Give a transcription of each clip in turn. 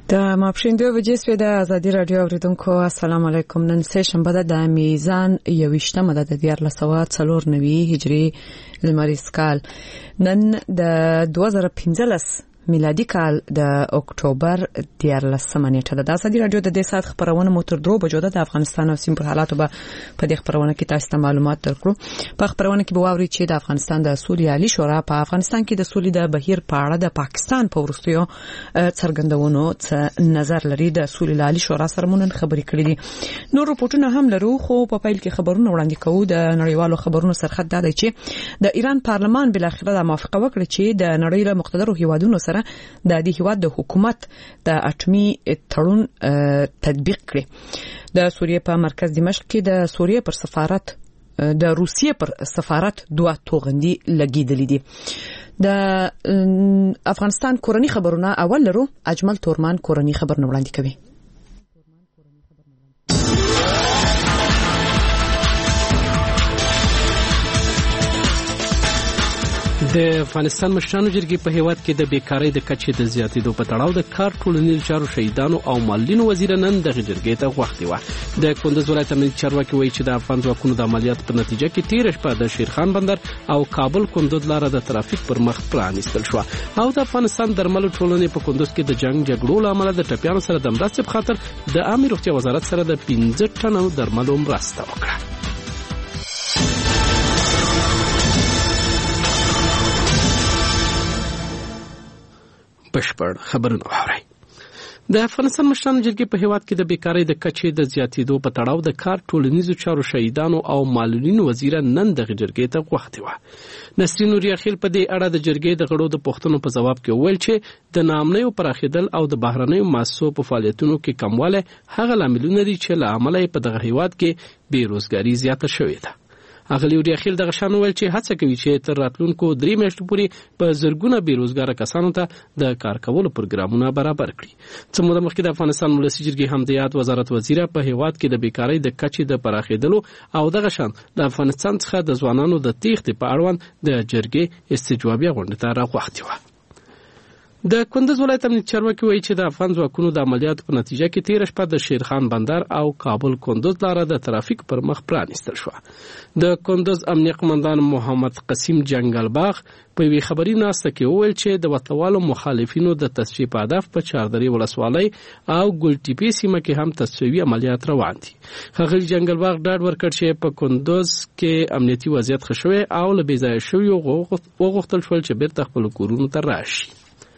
د ماپښین 2 بجې سوی د ازادي رادیو اوریدونکو السلام علیکم. نن سه شنبه د میزان 21مه د 1404 هجری لمریز کال، نن د 2015 میلادي کال د اکتوبر 14 نیټه ده. د ازادي رادیو د دې سات خبرونه مو تر 2 بجو د افغانستان او سیمه په حالاتو به په دې خبرونه کې تاسو ته معلومات درکړو. په خبرونه کې به واوري چې د افغانستان د سولې عالی شورا په افغانستان کې د سولې د بهیر په اړه د پاکستان په ورستیو څرګندونو څه نظر لري. د سولې عالی شورا سره مونږ خبرې کړې دي. نور رپورټونه هم لرو، خو په پیل کې خبرونه وړاندې کوو. د نړیوالو خبرونو سرخط دا دی چې د ایران پارلمان بل اخر د موافقه وکړه چې د نړۍ له مقتدرو هیوادونو سره د دې هیواد د حکومت د اټومي تړون تطبیق کړي. د سوریه په مرکز دمشق کې د سوریه پر سفارت د روسیې پر سفارت 2 توغندي لګیدلې دي. د افغانستان کورنی خبرونه اول لرو. اجمل تورمان کورنی خبرونه وړاندې کوي. د افغانستان مشرانو جرګې په هیواد کې د بیکاری د کچې د زیاتېدو په تړاو د کار ټولنیز چارو شهیدانو او مالینو وزیر نن د جرګې ته غوښتي و. د کندوز ولایت امنیت چارواکي وایي چې د افغان ځواکونو د عملیاتو په نتیجه کې تیر شپه د شیرخان بندر او کابل کندوز لاره د ترافیک پر مخ پرانیستل شو او د افغانستان درملو ټولنې په کندوز کې د جګړو لامل د ټپیانو سره د مرستې په خاطر د عامه روغتیا وزارت سره د 15 ټنو درملو مرسته وکړه. بشپړ خبرونه واورئ. د افغانستان مشرانو جرګې په هیواد کې د بیکاری د کچې د زیاتېدو په تړاو د کار ټولنیزو چارو شهیدانو او مالونو وزیر نن د جرګې ته غوښتي و. نسرین نوري خیل په دې اړه د جرګې د غړو د پوښتنو په ځواب کې وویل چې د ناامنیو پراخېدل او د بهرنیو مؤسسو په فعالیتونو کې کموالی هغه لاملونه دي چې له امله په دغه هیواد کې بیروزګاري زیاته شوې ده. اغلی وريخیل دغه شان ویل چې هڅه کوي چې تر راتلونکو 3 میاشتو پورې په زرګونه بیروزګار کسانو ته د کار کولو پروګرامونه برابر کړي. څه موده مخکې د افغانستان ولسی جرګې هم د یاد وزارت وزیر په هیواد کې د بیکاری د کچې د پراخېدلو او دغه شان د افغانستان څخه د ځوانانو د تېښتې په اړوند د جرګې استجوابي غونډه ته راغوښتي و. د کندوز ولایت امنیت چارواکي وایي چې د افغان ځواکونو د عملیاتو په نتیجه کې تیر شپه د شیرخان بندر او کابل کندوز لاره د ترافیک پر مخ پرانیستل شو. د کندوز امنیه قومندان محمد قسیم جنگلباغ په وی خبري ناسته کې وویل چې د وطنوالو مخالفینو د تصفیه په هدف په چاردري ولسوالۍ او ګلټيپي سیمه کې هم تصفیوي عملیات روان دي. خغل جنگلباغ ډاډ ورکړ چې په کندوز کې امنیتي وضعیت ښه شوی او له بېځایه شویو وغوښتل شول چې بیرته خپل کورونو ته راشي.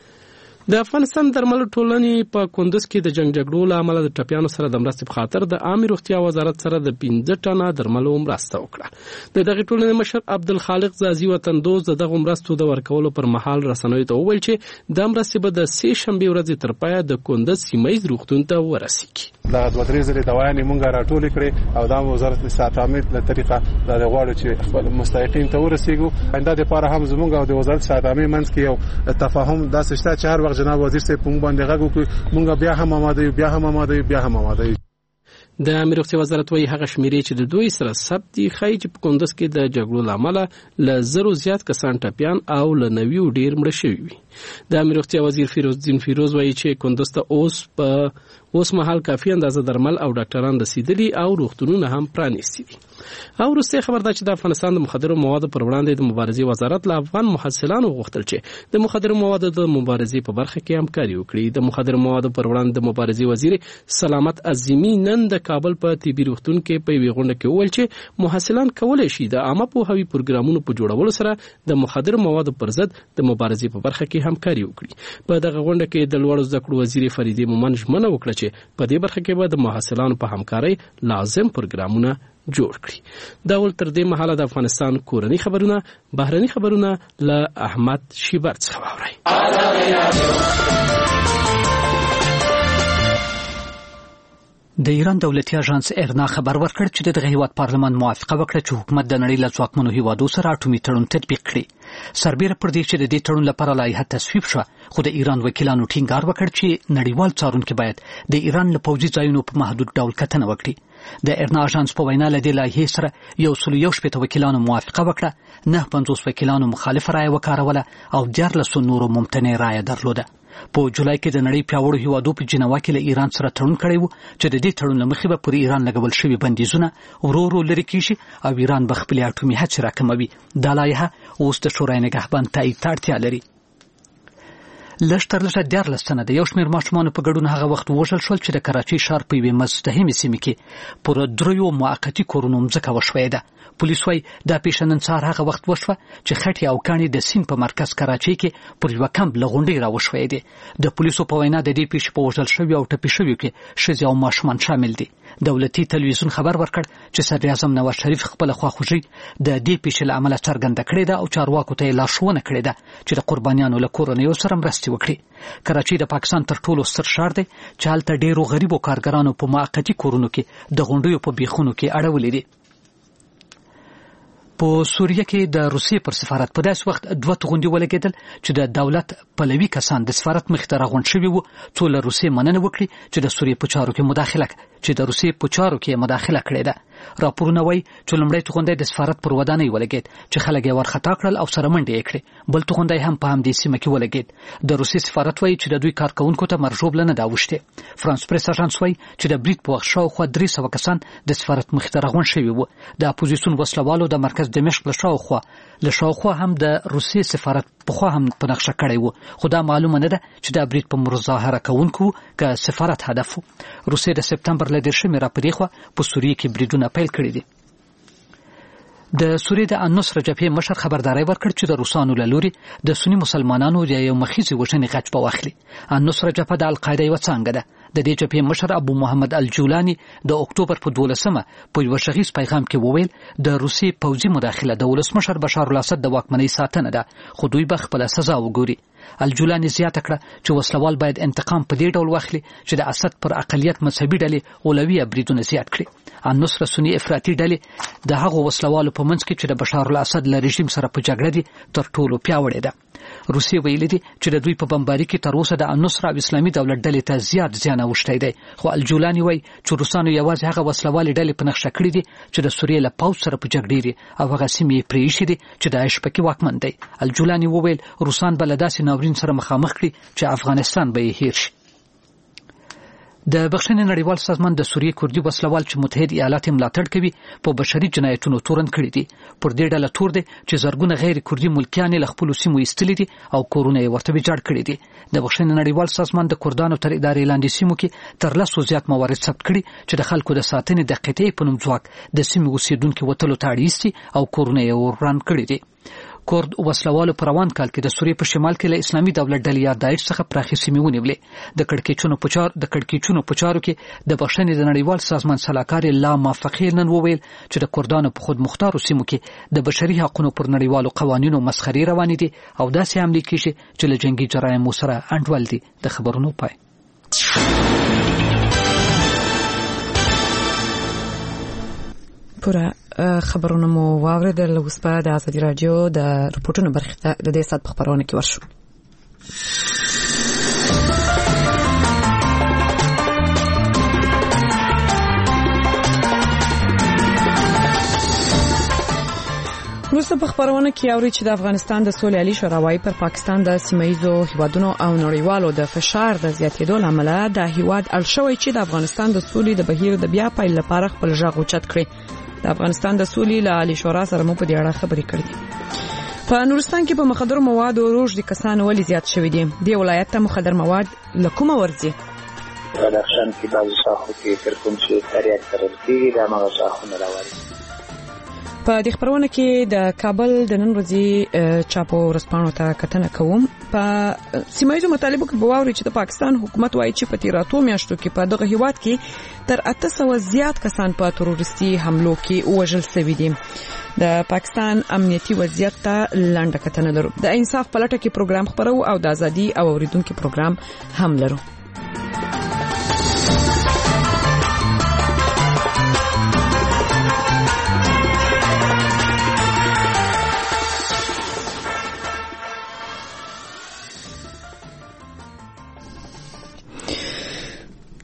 د افغانستان درملو ټولنې په کندوز کې د جګړو لامل د ټپیانو سره د مرستې په خاطر د عامه روغتیا وزارت سره د 15 ټنه درملو مرسته وکړه. د دغه ټولنې مشر عبدالخالق زازي وطندوز دغه مرستو د ورکولو پر مهال رسنیو ته وویل چې د مرستې به د 3 شنبه ورځې تر پایه د کندوز سیمایي روغتون ته ورسیږي. دا د وترې زری دوايانې مونږه راټول کړې او د وزارت استعامت له طریقه د غواړو چې خپل مستحقین ته ورسیږو. انده د لپاره هم زمونږ او د وزارت استعامت منځ کې یو تفاهم داسې شته چې هر وخت جناب وزیر صاحب په باندې غږ وکړي مونږ بیا هم آماده یو بیا هم آماده یو. د امیر روغتیا وزارت وایي هغه شمیرې چې د دوی سره ثبت دي ښایي چې په کندوز کې د جګړو لامل له 0 زیات کسان ټپیان او له 90 ډیر مړه شوي وي. د امیر روغتیا وزیر فیروزدین فیروز وایي چې کندوز ته اوس مهال کافي اندازه درمل او ډاکټران رسیدلي او روغتونونه هم پرانیستي دي. او وروسته خبر ده چې د افغانستان د مخدرو موادو پر وړاندې د مبارزې وزارت له افغان محصلانو غوښتل چې د مخدرو موادو د مبارزې په برخه کې همکاري وکړي. د مخدرو موادو پر وړاندې د مبارزې وزیر سلامت عظیمی نن د کابل په طبي روغتون کې په یوه غونډه کې وویل چې محصلان کولای شي د عامه پوهاوي پروګرامونو په جوړولو سره د مخدرو موادو پر ضد د مبارزې په برخه کې همکاري وکړي. په دغه غونډه کې د لوړو زده کړو وزیر فریدې مومن ژمنه وکړه چې په دې برخه کې به د محصلانو په همکارۍ لازم پروګرامونه جوړ کړي. دا ول تر دې مهاله د افغانستان کورنی خبرونه بهرني خبرونه له احمد شیبر څخه واورئ. د ایران دولتي اژانس ارنا خبر ورکړ چې د هیواد پارلمان موافقه وکړه چې حکومت د نړۍ له ځواکمنو هیوادو سره اټومي تړون تطبیق کړي. سربېره پر دې چې د دې تړون لپاره لایحه تصویب شوه، خو د ایران وکیلانو ټینګار وکړ چې نړیوال څارونکي باید د ایران له پوځي ځایونو په محدود ډول کتنه وکړي. د ایرنا اژانس په وینا له دې لایحې سره 161 وکیلانو موافقه وکړه، 950 وکیلانو مخالفه رایه وکاروله او 14 نورو ممتنع رایه درلوده. په جولای کې د نړۍ پیاوړو هیوادو په جنیوا کې له ایران سره تړون کړی و چې د دې تړون له مخې به پر ایران لګول شوي بندیزونه ورو ورو لرې کیږي او ایران به خپلې اټومي هڅې راکموي. دا لایحه اوس د شورای نګهبان تایید ته اړتیا لري. لږ تر لږه 14 تنه د یو شمېر ماشومانو په ګډون هغه وخت ووژل شول چې د کراچۍ ښار په یوې مزدحمې سیمې کې پر 3 موقتي کورونو مځکه وشویده. پولیس وايي دا پیښه نن سهار هغه وخت وشوه چې خټې او کاڼي د سیند په مرکز کراچۍ کې پر یوه کمپ له غونډۍ راوشویدې. د پولیسو په وینا د دې پیښې په وژل شویو او ټپي شویو کې ښځې او ماشومان شامل دي. دولتي تلویزیون خبر ورکړ چې صدراعظم نواز شریف خپله خواخوږي د دې پیښې له امله څرګنده کړې ده او چارواکو ته یې لارښوونه کړې ده چې د قربانیانو له کورنیو سره مرستې وکړي. کراچۍ د پاکستان تر ټولو ستر ښار دی چې هلته ډېرو غریبو کارګرانو په موقتي کورونو کې د غونډیو په بیخونو کې اړولې دي. په سوریه کې د روسیې پر سفارت په داسې وخت 2 توغندي ولګېدل چې د دولت پلوي کسان د سفارت مخې ته راغونډ شوي وو څو له روسیې مننه وکړي چې د سوریې په چارو کې مداخله کړې ده. راپورونه وایي چې لومړی توغندی د سفارت پر ودانۍ ولګېد چې خلک یې ورخطا کړل او سره منډې یې کړې. بل توغندی هم په همدې سیمه کې ولګېد. د روسیې سفارت وایي چې د دوی کارکوونکو ته مرژوبله نه ده اوښتې. فرانس پریس اژانس وایي چې د برید په وخت شاوخوا 300 کسان د سفارت مخې ته راغونډ شوي وو. د اپوزیسیون وسلوالو د مرکز دمشق له شاوخوا هم د روسیې سفارت پخوا هم په نقشه کړی وو، خو دا معلومه نه ده چې دا برید په مظاهره کوونکو که سفارت هدف وو. روسیې د سپتمبر له 10 راپورې خوا په سوریه کې بریدونه پیل کړي دي. د سوریې د النصره جبهې مشر خبرداری ورکړ چې د روسانو له لوري د سنی مسلمانانو د یو مخیزي وژنې غچ به واخلي. النصره جبهه د القاعده یوه څانګه ده. د دې جبهې مشر ابو محمد الجولاني د اکتوبر په 12مه په یو شغیز پیغام کې وویل د روسیې پوځي مداخله د ولسمشر بشار الاسد د واکمنۍ ساتنه ده، خو دوی به خپله سزا وګوري. الجولاني زیاته کړه چې وسلوال باید انتقام په دې ډول واخلي چې د اسد پر اقلیت مذهبي ډلې اولویه بریدونه زیات کړي. النصره سنی افراطي ډلې د هغو وسلوالو په منځ کې چې د بشار الاسد له رژیم سره په جګړه دي تر ټولو پیاوړې ده. روسیې ویلي دي چې د دوی په بمباري کې تر اوسه د النصره او اسلامي دولت ډلې ته زیات زیان اوښتی دی، خو الجولاني وایي چې روسانو یوازې هغه وسلوالې ډلې په نقشه کړي دي چې د سوریې له پوځ سره په جګړې دي او هغه سیمې یې پرې ایښي دي چې داعش پکې واکمن دی. الجولاني وویل روسان به له داسې ناورین سره مخامخ کړي چې افغانستان به یې هیر شي. د بخښنې نړیوال سازمان د سوریې کوردي وسلوال چې متحد ایالات یې ملاتړ کوي په بشري جنایتونو تورن کړي دي. پر دې ډله تور دی چې زرګونه غیر کوردي ملکیان له خپلو سیمو ایستلي دي او کورونه یې ورته ویجاړ کړي دي. د بخښنې نړیوال سازمان د کوردانو تر ادارې لاندې سیمو کې تر 10 زیات موارد ثبت کړي چې د خلکو د ساتنې د قطعې په نوم ځواک د سیمې اوسیدونکو وتلو ته اړ ایستي او کورونه یې وران کړي دي. کورد وسلوالو په روان کال کې د سوریې په شمال کې له اسلامي دولت ډلې یا داعش څخه پراخې سیمې ونیولې. د کړکېچونو په چارو کې د بخښنې د نړیوال سازمان سلاکار لا مافقې نن وویل چې د کوردانو په خود مختارو سیمو کې د بشري حقوقو پر نړیوالو قوانینو مسخرې روانې دي او داسې حملې کیږي چې له جنگي جرایمو سره انډول دي. د خبرونو پای. پورا خبرونه مو واوریدل. اوس په د ازادي رادیو د رپورټونو برخه ته د دې سات په خبرونه کې ورشو. وروسته په خبرونه کې اوري چې د افغانستان د سولې عالی شورا پر پاکستان د سیمایي هیوادونو او نړیوالو د فشار د زیاتېدو لامل د هیواد الشوي چې د افغانستان د سولې د بهیر د بیا پیل لپاره خپل ژغ اوچت کړي. د افغانستان د سولې له عالی شورا سره مو په دې اړه خبرې کړې دي. په نورستان کې په مخدر مواد او روج د کسانو ولې زیات شوي دي. د ولایت ته مخدر مواد لکومه ورځي. بدخشان کې بعضو ساحو کې تر کوم چې فریاد کرل کېږي دا هغه ساحونه راوړي. په دې خبرونه کې د کابل د نن ورځې چاپو ورځپاڼو ته کتنه کوم. په سیمایي مطالبو کې بواوري چې د پاکستان حکومت وایي چې په تیراتو میاشتو کې په دغه هیواد کې تر 800 زیات کسان په تروریستي حملو کې وژل شوي دي. د پاکستان امنیتي وضعیت ته لاندې کتنه لرو. د انصاف پلټه کې پروګرام خبرو او د ازادي او اوریدونکو پروګرام هم لرو.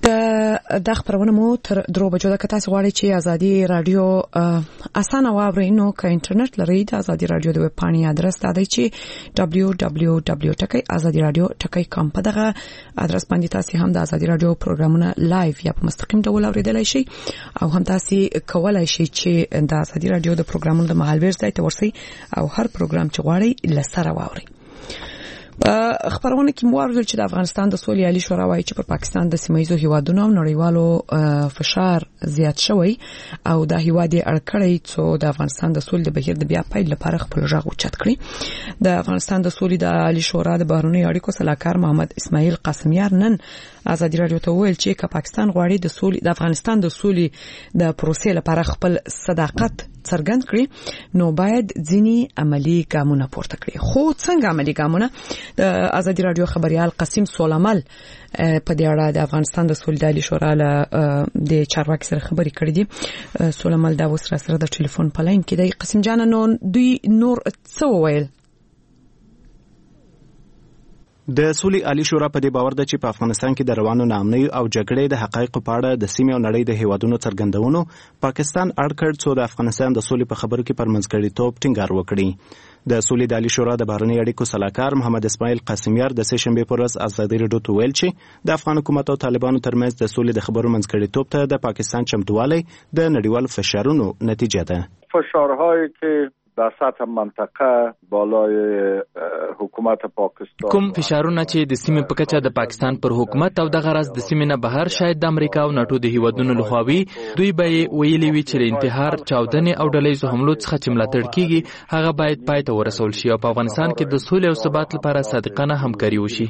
د خبرونه مو تر 2 بجو د کتاس غواړي چې ازادي رادیو اسانه واوري نو ک انټرنیټ لري د ازادي رادیو د ویب پاڼې ادرس دا دی چې www.azadiradio.com په دغه ادرس باندې تاسو هم د ازادي رادیو پروګرامونه لایو یا په مستقیم ډول اوریدلای شئ او هم تاسو کولای شئ چې د ازادي رادیو د پروګرامونو د محل ځای ته ورسئ او هر پروګرام چې غواړئ لسره واورئ. خبرونه کې موارد چې د افغانستان د سولې عالی شورا وايي چې پر پاکستان د سیمایي هیوادونو او نړیوالو فشار زیات شوی او د هیوادي اړکړې څو د افغانستان د سولې د بهیر د بیا پیل لپاره خپل ژغ اوچت کړی. د افغانستان د سولې د عالی شورا د بهرنی اړیکو صلاحکار محمد اسماعیل قاسمیار نن ازادي رادیو ته ویل چې پاکستان غواړي د سولې د افغانستان د سولې د پروسې لپاره خپل صداقت څرګند کړي نو باید ځینی عملی ګامونه پورته کړي. خو څنګه عملی ګامونه؟ د ازادي رادیو خبريال قاسم سولمل په دې اړه د افغانستان د سولې عالی شورا له د چارواکي سره خبرې کړې دي. سولمل دا اوس را سره د ټلیفون په لاین کې دی. قاسم جان نو دوی نور څه وویل؟ د سولې عالی شورا په دې باور ده چې په افغانستان کې د روانو ناامنۍ او جګړې د حقایقو په اړه د سیمې او نړۍ د هیوادونو څرګندونو پاکستان اړ کړ څو د افغانستان د سولې په خبرو کې پرمنځګړیتوب ټینګار وکړي. د سولې عالی شورا د بهرنی اړیکو صلاحکار محمد اسماعیل قاسمیار د سه شنبه پر ورځ ازادي رادیو ته ویل چې د افغان حکومت او طالبانو ترمنځ د سولې د خبرو منځګړیتوب ته د پاکستان چمتووالی د نړیوالو فشارونو نتیجه ده. فشارهایی که در سطح منطقه بالای حکومت پاکستان کوم فشارونه چې د سیمې په کچه د پاکستان پر حکومت او د غرض د سیمې نه بهر شاید د امریکا او ناتو د هیوادونو لخوا دوی به ویلي وي چې انتحار چاودنې او ډلهیزو حملو څخه چې ملاتړ کیږي هغه باید پای ته ورسول شي او په افغانستان کې د سولې او ثبات لپاره صادقانه همکاري وشي.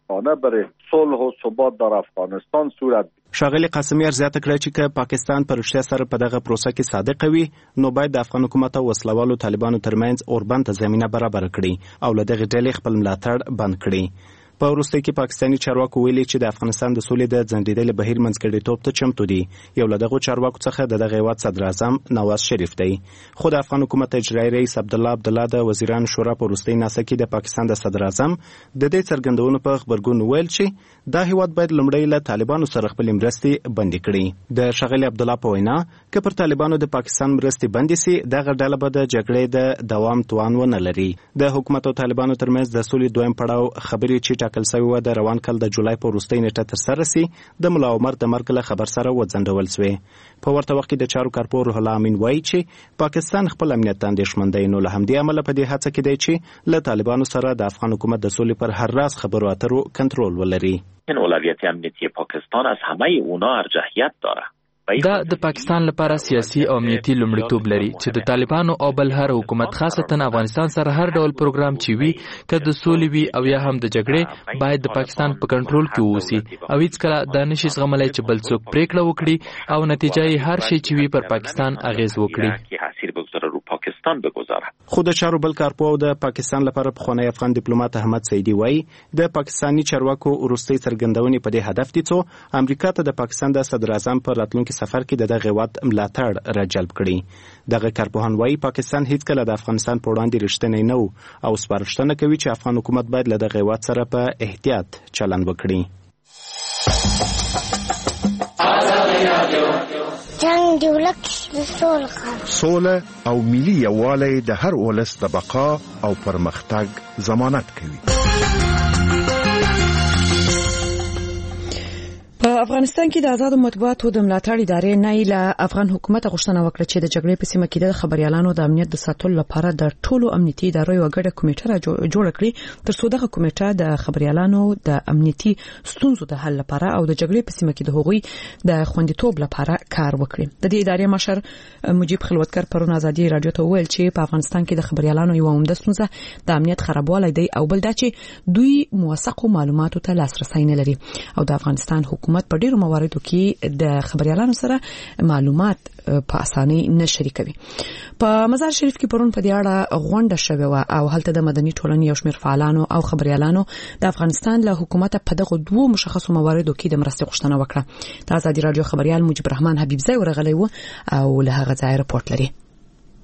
صلح و ثبات در افغانستان صورت ښاغلي قاسمیار زیاته کړه چې که پاکستان پر رښتیا سره په دغه پروسه کې صادق وي نو باید د افغان حکومت او وسلوالو طالبانو ترمنځ اوربند ته زمينه برابر کړي او له دغه ډلې خپل ملاتړ بند کړي. په وروستي کې پاکستاني چارواکو ویلي چې د افغانستان د سولې د ځنډیدل بهیر منځګړیتوب ته چمتو دي. یو له دغه چارواکو څخه دغه هیواد صدر اعظم نواز شریف دی. خو د افغان حکومت اجرایي رئیس عبدالله د وزیران شورا په وروستي ناسه کې د پاکستان د صدر اعظم د دې څرګندونو په خبرګون ویل چې دا هیواد باید لمړی له طالبانو سره خپل مرستې بندي کړي. د ښاغلي عبدالله په وینا که پر طالبانو د پاکستان مرستې بندي سي دغه ډله به د جګړې د دوام توان ونه لري. د حکومت او طالبانو ترمنځ د سولې دویم پړاو خبرې چې ټاکل شوی و د روان کال د جولای په وروستۍ نیټه ترسره سي د ملا عمر د مرګ له خبر سره وځنډول شوی. په ورته وخت کې د چارو کارپور روح الله امین وایي چې پاکستان خپل امنیت ته اندېښمن دی نو له همدې امله په دې هڅه کې دی چې له طالبانو سره د افغان حکومت د سولې پر هر راز خبرو اترو کنټرول ولري. این اولویت امنیتی پاکستان از همه اونا ارجحیت داره. دا د پاکستان لپاره سیاسي او امنیتي لومړیتوب لري چې د طالبانو او بل هر حکومت خاصتا افغانستان سره هر ډول پروګرام چې وي که د سولې وي او یا هم د جګړې باید د پاکستان په کنټرول کې ووسي او هیڅ کله دا نشي زغملای چې بل څوک پریکړه وکړي او نتیجه یې هر شی چې وي پر پاکستان اغیز وکړي. خو د چارو بل کارپو د پاکستان لپاره پخوانی افغان ډیپلوماټ احمد سعیدی وایي د پاکستاني چارواکو وروستي څرګندونې په دې هدف دي چې امریکا ته د پاکستان د صدر اعظم پر راتلونکي سفر کې دغه هیواد ملاتړ راجلب کړي. دغه کارپوهان وایي پاکستان هیڅ کله د افغانستان په وړاندې رښتینی نه او سپارښتنه کوي چې افغان حکومت باید له دغه هیواد سره په احتیاط چلند وکړي. جنگ دی ولک سوله او ملي یووالی د هر ولس د بقا او پرمختګ ضمانت کوي. په افغانستان کې د آزادو مطبوعاتو د ملاتړ ادارې نایله افغان حکومت غوښتنه وکړه چې د جګړې په سیمه کې د خبريالانو د امنیت د ساتلو لپاره د ټولو امنیتي ادارو یو ګډه کمیټه جوړ کړي ترڅو دغه کمیټه د خبريالانو د امنیتي ستونزو د حل لپاره او د جګړې په سیمه کې د هغوی د خوندیتوب لپاره کار وکړي. د دې ادارې مشر مجيب خلوتکر پرون ازادي رادیو ته ویل چې په افغانستان کې د خبريالانو یو عمده ستونزه د امنیت خرابوالی دی او بل دا چې دوی موثقو معلوماتو ته لاسرسي نه لري او د افغانستان حکومت په ډیرو مواردو کې د خبريالانو سره معلومات په اسانۍ نه شریکوي. په مزار شریف کې پرون په دې اړه غونډه شوې و او هلته د مدني ټولنې یو شمېر فعالانو او خبريالانو د افغانستان له حکومت په دغه دوه مشخصو مواردو کې د مرستې غوښتنه وکړه. د ازادي رادیو خبريال مجيب رحمان حبیبزی ورغلی و او له هغه ځای رپورټ لري.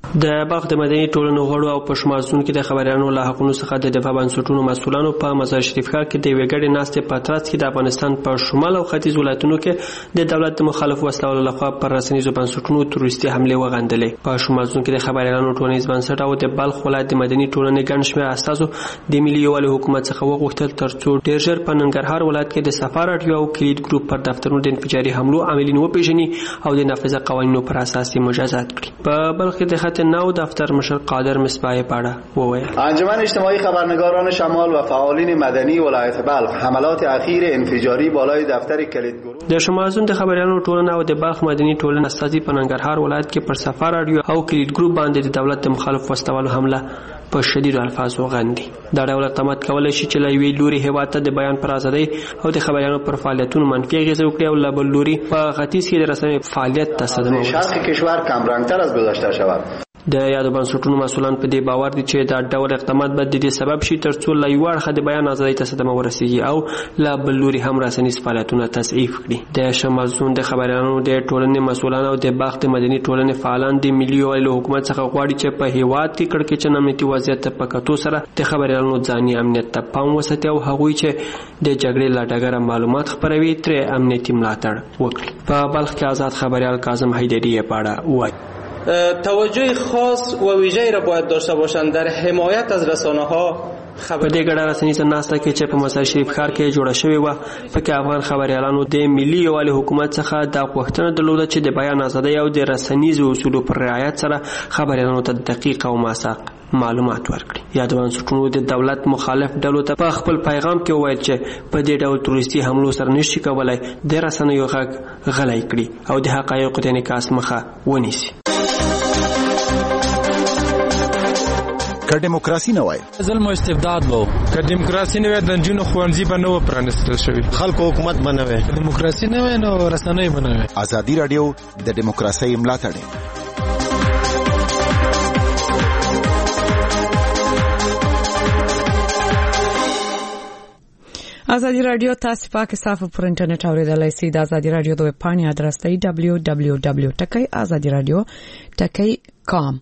د بلخ د مدني ټولنو غړو او پښمازون کې د خبريالانو له حقونو څخه د دفاع بنسټونو مسؤلانو په مزار شریف ښار کې د وګړي ناستې پاترات کې د افغانستان په شمال او ختیځ ولایتونو کې د دولت مخالف وسلوالو لخوا پر رسنیزو بنسټونو تروریستي حمله وغندلې. په پښمازون کې د خبريالانو ټولنیز بنسټ او د بلخ ولایت د مدني ټولنې ګڼ شمېر استازو د ملي یووالي حکومت څخه وغوښتل ترڅو ډېر ژر په ننګرهار ولایت کې د سفار راډیو او کلید ګروپ پر دفترونو د انفجاري حملو عاملین وپېژني او د نافذه قوانینو پر اساس مجازات کړي. په بلخ کې د خط نو دفتر مشر قادر مصباح پاړه وویل انجمن اجتماعی خبرنگاران شمال و فعالین مدنی ولایت بلخ حملات اخیر انفجاری بالای دفتر کلید گروه د شمالزون د خبريالانو ټولنه او د بلخ مدني ټولنه استازي په ننګرهار ولایت کې پر سفر راډیو او کلید ګروپ باندې د دولت مخالف وسلوالو حمله په شدید الفاظو غندي. دا ډول اقدامات کولای شي چې له یوې لوري هیواد ته د بیان پر ازادۍ او د خبريالانو پر فعالیتونو منفي اغېز وکړي او له بل لوري په ختیځ کې د رسنیو فعالیت ته صدمه ورسوي. شرق کشور کمرنگتر از گذشته شود. د یادو بنسټونو مسؤلان په دې باور دي چې دا ډول اقدامات به د دې سبب شي ترڅو له یو اړخه د بیان ازادۍ ته صدمه ورسیږي او له بل لوري هم رسنیز فعالیتونه تضعیف کړي. د شمالزون د خبريالانو د ټولنې مسؤلان او د بلخ د مدني ټولنې فعالان د ملي یووالي حکومت څخه غواړي چې په هیواد کې کړکېچن امنیتي وضعیت په کتو سره د خبريالانو ځاني امنیت ته پام وساتي او هغوی چې د جګړې له ډګره معلومات خپروي ترې امنیتي ملاتړ وکړي. په بلخ کې آزاد خبريال کاظم حیدری پاړه وایي توجه خاص و ویژه‌ای را باید داشته باشند در حمایت از رسانه‌ها. په دې ګډه رسنیزه ناسته کې چې په مزار شریف ښار کې جوړه شوې وه پکې افغان خبريالانو د ملي یووالي حکومت څخه دا غوښتنه درلوده چې د بیان ازادۍ او د رسنیزو اصولو پر رعایت سره خبريالانو ته دقیق او موثق معلومات ورکړي. یاد بنسټونو د دولت مخالف ډلو ته په خپل پیغام کې وویل چې په دې ډول تروریستي حملو سره نشي کولای د رسنیو غږ غلی کړي او د حقایقو د انعکاس مخه ونیسي. که دیموکراسي نه وای ظلم او استبداد وو، که دیموکراسي نه وای د جنونو خوانځي به نو پرانستل شوی، خلکو حکومت بنوي، دیموکراسي نه وای نو رسنۍ بنوي. ازادي رادیو د دیموکراسي ملاتړ. ازادي رادیو تاسو پاک صافه پر انټرنیټ اوریدلای شئ. د ازادي رادیو د ویب پاڼې ادرس دی www.azadiradio.com.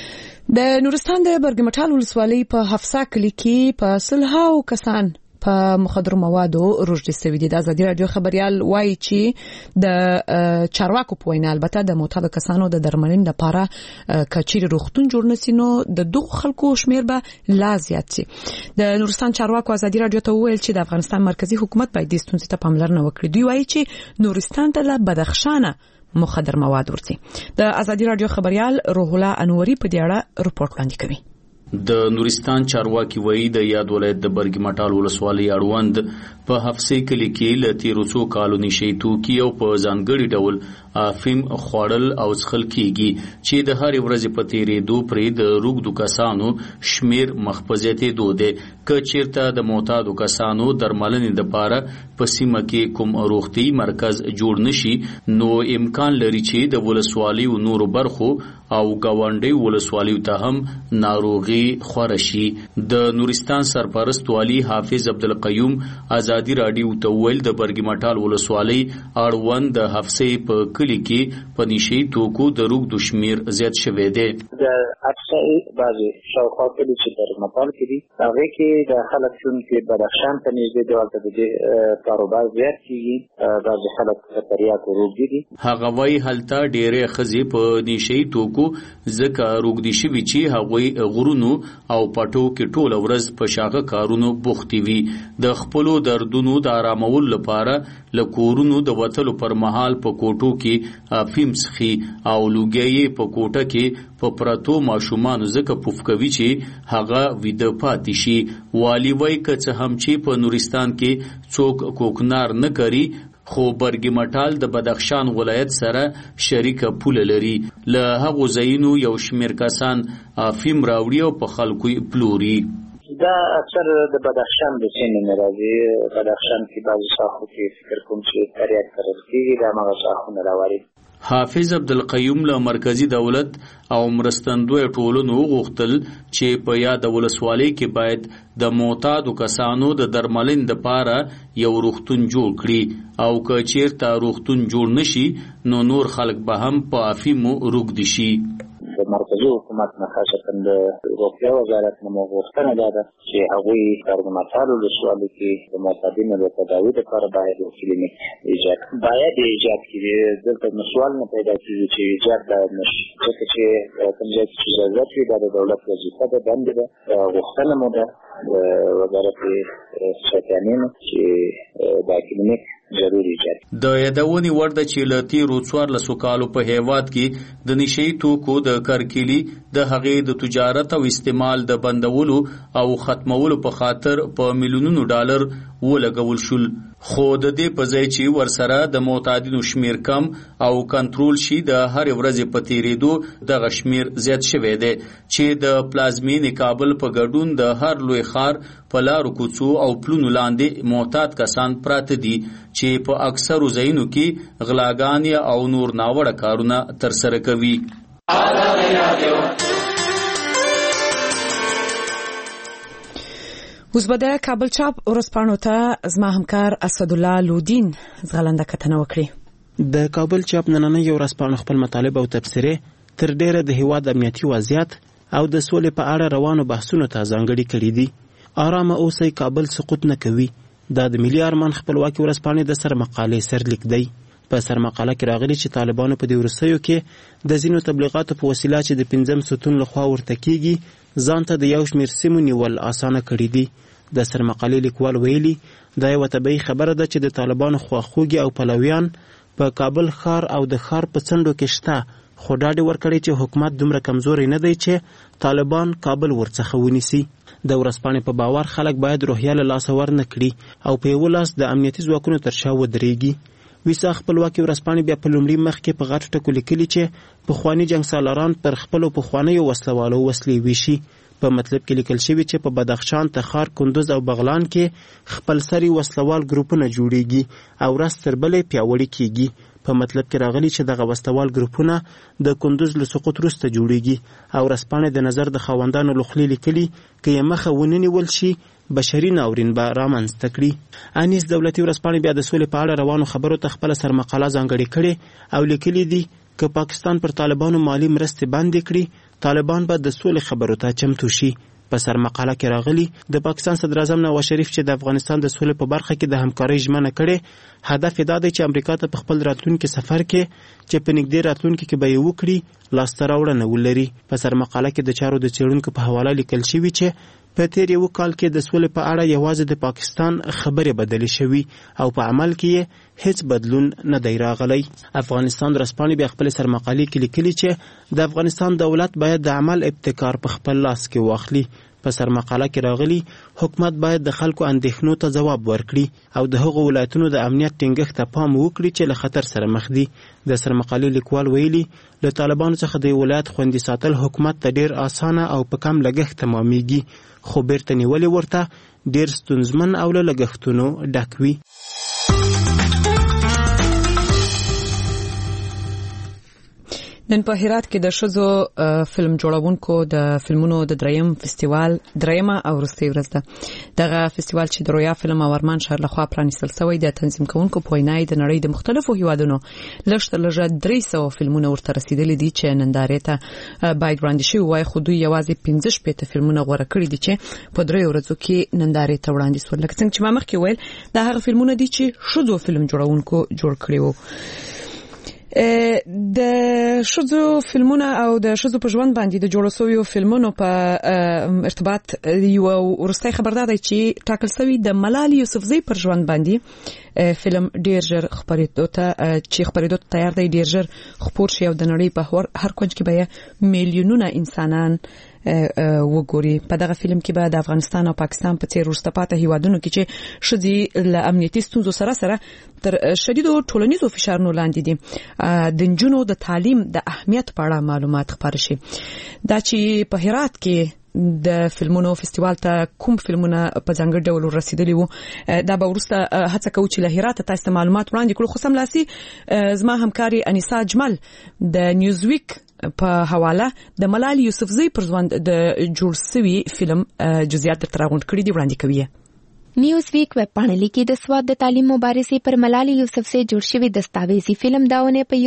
د نورستان د برګمټال ولسوالۍ په حفصه کلی کې په سلهاو کسان په مخدر موادو روږدي شوي دي. د ازادي رادیو خبريال وایي چې د چارواکو په وینا البته د معتاد کسانو د درملنې لپاره کچیر روغتون جوړ نسی نو د دوه خلکو شمیر به لا زیات شي. د نورستان چارواکو ازادي رادیو ته ویل چې د افغانستان مرکزی حکومت باید د ستونزې ته پاملرنه وکړي. دوی وایي چې نورستان ته له بدخشانه مخدر مواد ورځي. د ازادي رادیو خبريال روح الله انوري په دې اړه رپورټ وړاندې کوي. د نورستان چارواکي وایي د یاد ولایت د برګمټال ولسوالۍ اړوند په حفصه کلی کې ل 1300 کالو نشي توکي او په ځانګړي ډول افیم خوړل او څخل کیږي چې د هر ورځې په تیرېدو پرې د روغدو کسانو شمیر مخفزیته دوده ک چیرته د معتادو کسانو درملنې لپاره په سیمه کې کوم روغتي مرکز جوړ نشي نو امکان لري چې د ولسوالۍ او نورو برخو او گاونډي ولسوالۍ ته هم ناروغي خورشي. د نورستان سرپرست والی حافظ عبدالقیوم ازادي رادیو ته ویل د برګمټال ولسوالۍ اړوند د حفصه په کلی کې په نشي توکو د روغ دشمیر زیات شوه دی. د حفصه بعضی شاوخوا کلی چې برګمټال کې دي هغه کې د خلک چې بدخشان ته نږدې ډول ته د کاروبار زیات کیږي بعضی خلک تریاکو روغ دي. هغه وایي هلته ډېرې خزي په نشي توکو ځکه روغ دي شوي چې هغوی غرونو او پټو کې ټول ورځ په شاغه کارونو بوختي وي. د خپلو دردونو د آرامولو لپاره له کورونو د وتلو پر مهال په کوټو کې افیم څخي او لوګي په کوټه کې په پراتو ماشومان ځکه پوفکوي چې هغه ویده پاتې شي. والی وایي که څه هم چې په نورستان کې څوک کوکنار نه کوي خو برګمټال د بدخشان ولایت سره شریکه پوله لري. له هغو ځایونو یو شمیر کسان افیم راوړي او په خلکو پلوري. دا اکثر د بدخشان د سیمې نه راځي. بدخشان کې بعضې ساحو کې فکر کوم چې تریاک کرل کېږي دا هماغه ساحونه راوړي. حافظ عبدالقیوم له مرکزی دولت او مرستندوی ټولنو غوښتل چې په یاد ولسوالۍ کې باید د معتادو کسانو د درملنې لپاره یو روغتون جوړ کړي او که چیرته روغتون جوړ نشي نو نور خلک به هم په افیمو روغدي شي. د مرکزي حکومت نه خاصه د روغتیا وزارت نه غوښتنه ده چې هغوی کارګماتار ولسوالۍ کې د معتادینو د تداوي لپاره باید کلینیک ایجاد کړي. دلته مسوال نه پیدا کیږي چې ایجاد باید نشي، ځکه چې کوم ځای کې ضرورت وي دا د دولت وظیفه ده، دنده ده، غوښتنه مو ده د وزارت صحت امنیت چې دا کلینیک ضروري ایجاد. د یادونې وړ ده چې له تیرو 14 کالو په هیواد کې د نشي توکو د کرکیلي د هغې د تجارت او استعمال د بندولو او ختمولو په خاطر په میلیونونو ډالر ولګول شول، خو د دې په ځای چې ورسره د معتادینو شمیر کم او کنټرول شي د هر ورځې په تیریدو دغه شمیر زیات شوی دی چې د پلازمین کابل په ګډون د هر لوی ښار په لارو کوڅو او پلونو لاندې معتاد کسان پراته دي چې په اکثرو ځایونو کې غلاګانې او نور ناوړه کارونه ترسره کوي. اوس به د کابل چاپ ورځپاڼو ته زما همکار اسدالله لودین زغلنده کتنه وکړي. د کابل چاپ نننۍ ورځپاڼو خپل مطالب او تبصرې تر ډیره د هیواد امنیتي وضعیت او د سولې په اړه روانو بحثونو ته ځانګړي کړي دي. آرامه اوسئ، کابل سقوط نه کوي. دا د ملي ارمان خپلواکي ورځپاڼې د سرمقالې سرلیک دی. په سرمقاله کې راغلي چې طالبانو په دې وروستیو کې د ځینو تبلیغاتو په وسیله چې د 5م ستون لخوا ورته کیږي ځان ته د یو شمېر سیمو نیول اسانه کړي دي. د سرمقالې لیکوال ویلي دا یوه طبیعي خبره ده چې د طالبانو خواخوږي او پلویان په کابل ښار او د ښار په څنډو کې شته، خو ډاډ ورکړی چې حکومت دومره کمزوری نه دی چې طالبان کابل ورڅخه ونیسي. د ورځپاڼې په باور خلک باید روحیه له لاسه ورنه کړي او په یوه لاس د امنیتي ځواکونو تر شا ودرېږي. ویسا خپلواکي ورځپاڼې بیا په لومړي مخ کې په غټو ټکو لیکلي چې پخواني جنګسالاران پر خپلو پخوانیو وسلوالو وسلې ویشي. په مطلب کې لیکل شوي چې په بدخشان، تخار، کندوز او بغلان کې خپلسري وسلوال ګروپونه جوړیږي او ورځ تر بلې پیاوړي کیږي. په مطلب کې راغلي چې دغه وسلوال ګروپونه د کندوز له سقوط وروسته جوړیږي او ورځپاڼې د نظر د خاوندانو له خولې لیکلي که یې مخه ونه نیول شي بشري ناورین به رامنځته کړي. انیس دولتي ورځپاڼې بیا د سولې په اړه روانو خبرو ته خپله سرمقاله ځانګړې کړې او لیکلي دي که پاکستان پر طالبانو مالی مرستې بندې کړي طالبان به د سولې خبرو ته چمتو شي. په سرمقاله کې راغلي د پاکستان صدر اعظم نواز شریف چې د افغانستان د سولې په برخه کې د همکارۍ ژمنه کړې، هدف یې دا دی چې امریکا ته په خپل راتلونکي سفر کې چې په نږدې راتلونکي کې به یې وکړي لاسته راوړنه ولري. په سرمقاله کې د چارو د څېړونکو په حواله لیکل شوي چې په تیر یو کال کې د سولې په اړه یوازې د پاکستان خبرې بدلې شوي او په عمل کې یې هیڅ بدلون نه دی راغلی. افغانستان ورځپاڼې بیا خپل سرمقالې کې لیکلي چې د افغانستان دولت باید د عمل ابتکار په خپل لاس کې واخلي. په سرمقاله کې راغلي حکومت باید د خلکو اندېښنو ته ځواب ورکړي او د هغو ولایتونو د امنیت ټینګښت ته پام وکړي چې له خطر سره مخ دي. د سرمقالې لیکوال ویلي له طالبانو څخه د ولایت خوندي ساتل حکومت ته ډیر اسانه او په کم لګښت تمامیږي، خو بیرته نیولې ورته ډیر ستونزمن او له لګښتونو ډک وي. نن په هرات کې د ښځو فلم جوړونکو د فلمونو د دریمه او وروستۍ ورځ ده. دغه فستیوال چې د رویا فلم او ارمان شهر لخوا پرانیستل شوی د تنظیم کوونکو په وینا د نړۍ د مختلفو هیوادونو لږ تر لږه 300 فلمونه ورته رسیدلي دي چې نندارې ته باید وړاندې شوي وای، خو دوی یوازې 15 فلمونه غوره کړي دي چې په 3 ورځو کې نندارې ته وړاندې شول. لکه څنګه چې ما مخکې ویل دا هغه فلمونه دي چې ښځو فلم جوړونکو جوړ کړي وو. د ښځو فلمونه او د ښځو په ژوند باندې د جوړو شویو فلمونو په ارتباط یو وروستی خبر دی چې ټاکل شوی د ملال یوسفزۍ پر ژوند باندې فلم ډیر ژر خپرېدو ته تیار دی، ډیر ژر خپور شي او د نړۍ په هر کونج کې به میلیونونه انسانان وګوري. په دغه فلم کې به د افغانستان او پاکستان په څیر وروسته پاتې هیوادونو کې چې ښځې له امنیتي ستونزو سره تر شدیدو ټولنیزو فشارونو لاندې دي د نجونو د تعلیم د اهمیت په اړه معلومات خپاره شي. دا چې په هرات کې د فلمونو فستیوال ته کوم فلمونه په ځانګړي ډول رسیدلي وو دا به وروسته هڅه کوو چې له هرات تاسو ته معلومات وړاندې کړو. خو سملاسي زما همکاري انیسا اجمل د نیوزویک په حواله د ملال یوسفزۍ پر ژوند د جوړ شوی فلم جزئیات تر راغونډ کړي دي وړاندې کوي. نیوز ویک ویب پاڼه لیکي د سواد د تعلیم مبارزې پر ملالۍ یوسفزۍ جوړ شوی دستاویزي فلم دا ونې په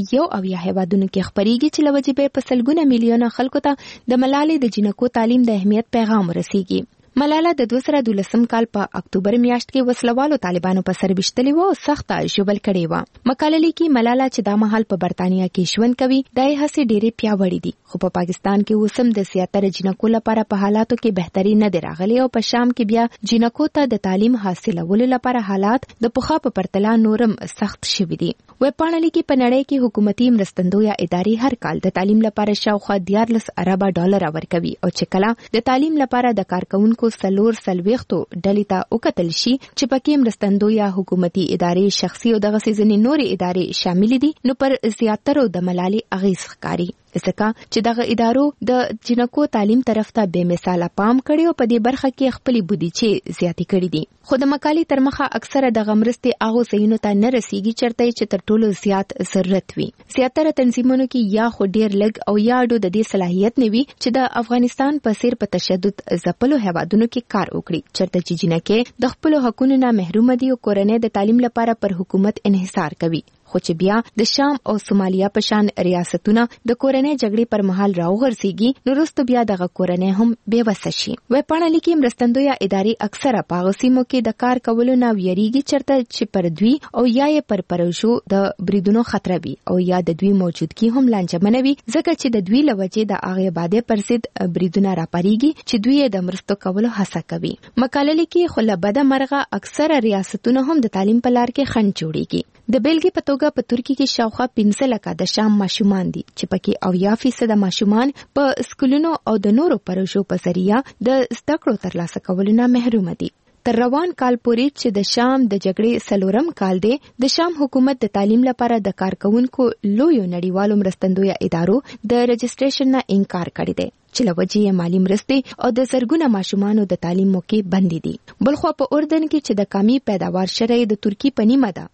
101 هیوادونو کې خپریږي چې لوجې به په سلګونه میلیونه خلکو ته د ملالۍ د جنکو تعلیم د اهمیت پیغام ورسیږي. ملاله د 2012 کال په اکتوبر میاشت کې وسلوالو طالبانو په سر بشتلې و او سخته ژوبل کړې و. مقاله لیکي ملاله چې دا مهال په برتانیا کې ژوند کوي دای هڅې ډېرې پیاوړې دي خو په پاکستان کې اوس هم د زیاتره جنکو لپاره په حالاتو کې بهتري نه دی راغلی او په شام کې بیا جنکو ته د تعلیم حاصلولو لپاره حالات د پخوا په پرتله نورم سخت شوي دي. ویب پاڼه لیکي په نړۍ کې حکومتي مرستندویه ادارې هر کال د تعلیم لپاره شاوخوا 14 ارب ډالر ورکوي او چې کله د تعلیم لپاره د کارکونکو سلور سلويختو ډلې ته وکتل شي چې پکې مرستندویه حکومتي ادارې شخصي او دغه سيزني نورې ادارې شامل دي نو پر زیاترو د ملالي اغیز ښکاري ځکه چې دغه ادارو د جنکو تعلیم طرف ته بے مثاله پام کړي او په دې برخه کې خپلې بودیجه زیاتې کړې دي. خو د مقالې تر مخه اکثره د غمرستې هغه ځایونو ته نه رسیږي چرته چې تر ټولو زیات ضرورت وي. زیاتره تنظیمونو کې یا خو ډیر لږ او یا ډو د دې صلاحیت نه وي چې د افغانستان په څیر په تشدد ځپلو هیوادونو کې کار وکړي چرته چې جنکې د خپل حقوقو نه محروم دي او کورنۍ د تعلیم لپاره پر حکومت انحصار کوي. خو چې بیا د شام او سومالیا په شان ریاستونه د کورنۍ جګړې پر مهال راوغورځيږي نو وروسته بیا دغه کورنۍ هم بې وسه شي. ویب پاڼه لیکي مرستندویه ادارې اکثره په هغه سیمو کې د کار کولو نه ویریږي چرته چې پر دوی او یا یې پر پروژو د بریدونو خطر وي او یا د دوی موجودګي هم لانجمنه وي ځکه چې د دوی لوجې د هغه باندې پر ضد بریدونه راپاریږي چې دوی د مرستو کولو هڅه کوي. مقاله لیکي خو له بده مرغه اکثره ریاستونه هم د تعلیم په لار کې خنډ جوړيږي. د بیلګې په توګه په ترکیه کې شاوخوا 15 لکه د شام ماشومان دي چې پکې 80% ماشومان په سکولونو او د نورو پروژو په ذریعہ د زده کړو ترلاسه کولو نه محروم دي. تر روان کال پورې چې د شام د جګړې سلورم کال دی د شام حکومت د تعلیم لپاره د کارکونکو لویو نړیوالو مرستندویه ادارو د رجسټریشن نه انکار کړی دی چې لوجې مالی مرستې او د زرګونه ماشومانو د تعلیم موقع بندي دي. بلخو په اردن کې چې د کمی پیداوار شرعي د ترکی په نیمه ده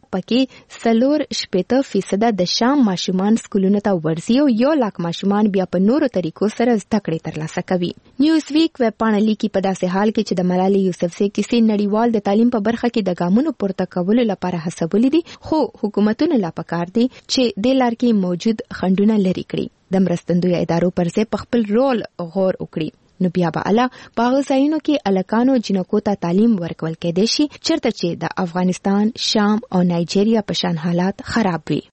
پکې 40% د شام ماشومان سکولونو ته ورځي او 1 لک ماشومان بیا په نورو طریقو سره زده کړې ترلاسه کوي. نیوز ویک ویب پاڼه لیکي په داسې حال کې چې د ملالۍ یوسفزۍ کیسې نړیوال د تعلیم په برخه کې د ګامونو پورته کولو لپاره هڅولې دي خو حکومتونه لا پکار دي چې د لار کې موجود خنډونه لري کړي د مرستندویه ادارو پر ځای په خپل رول غور وکړي نو بیا به الله په هغه ځایونو کې الکانو جنکو ته تعلیم ورکول کېدای شي چرته چې د افغانستان، شام او نایجیریا په شان حالات خراب وي.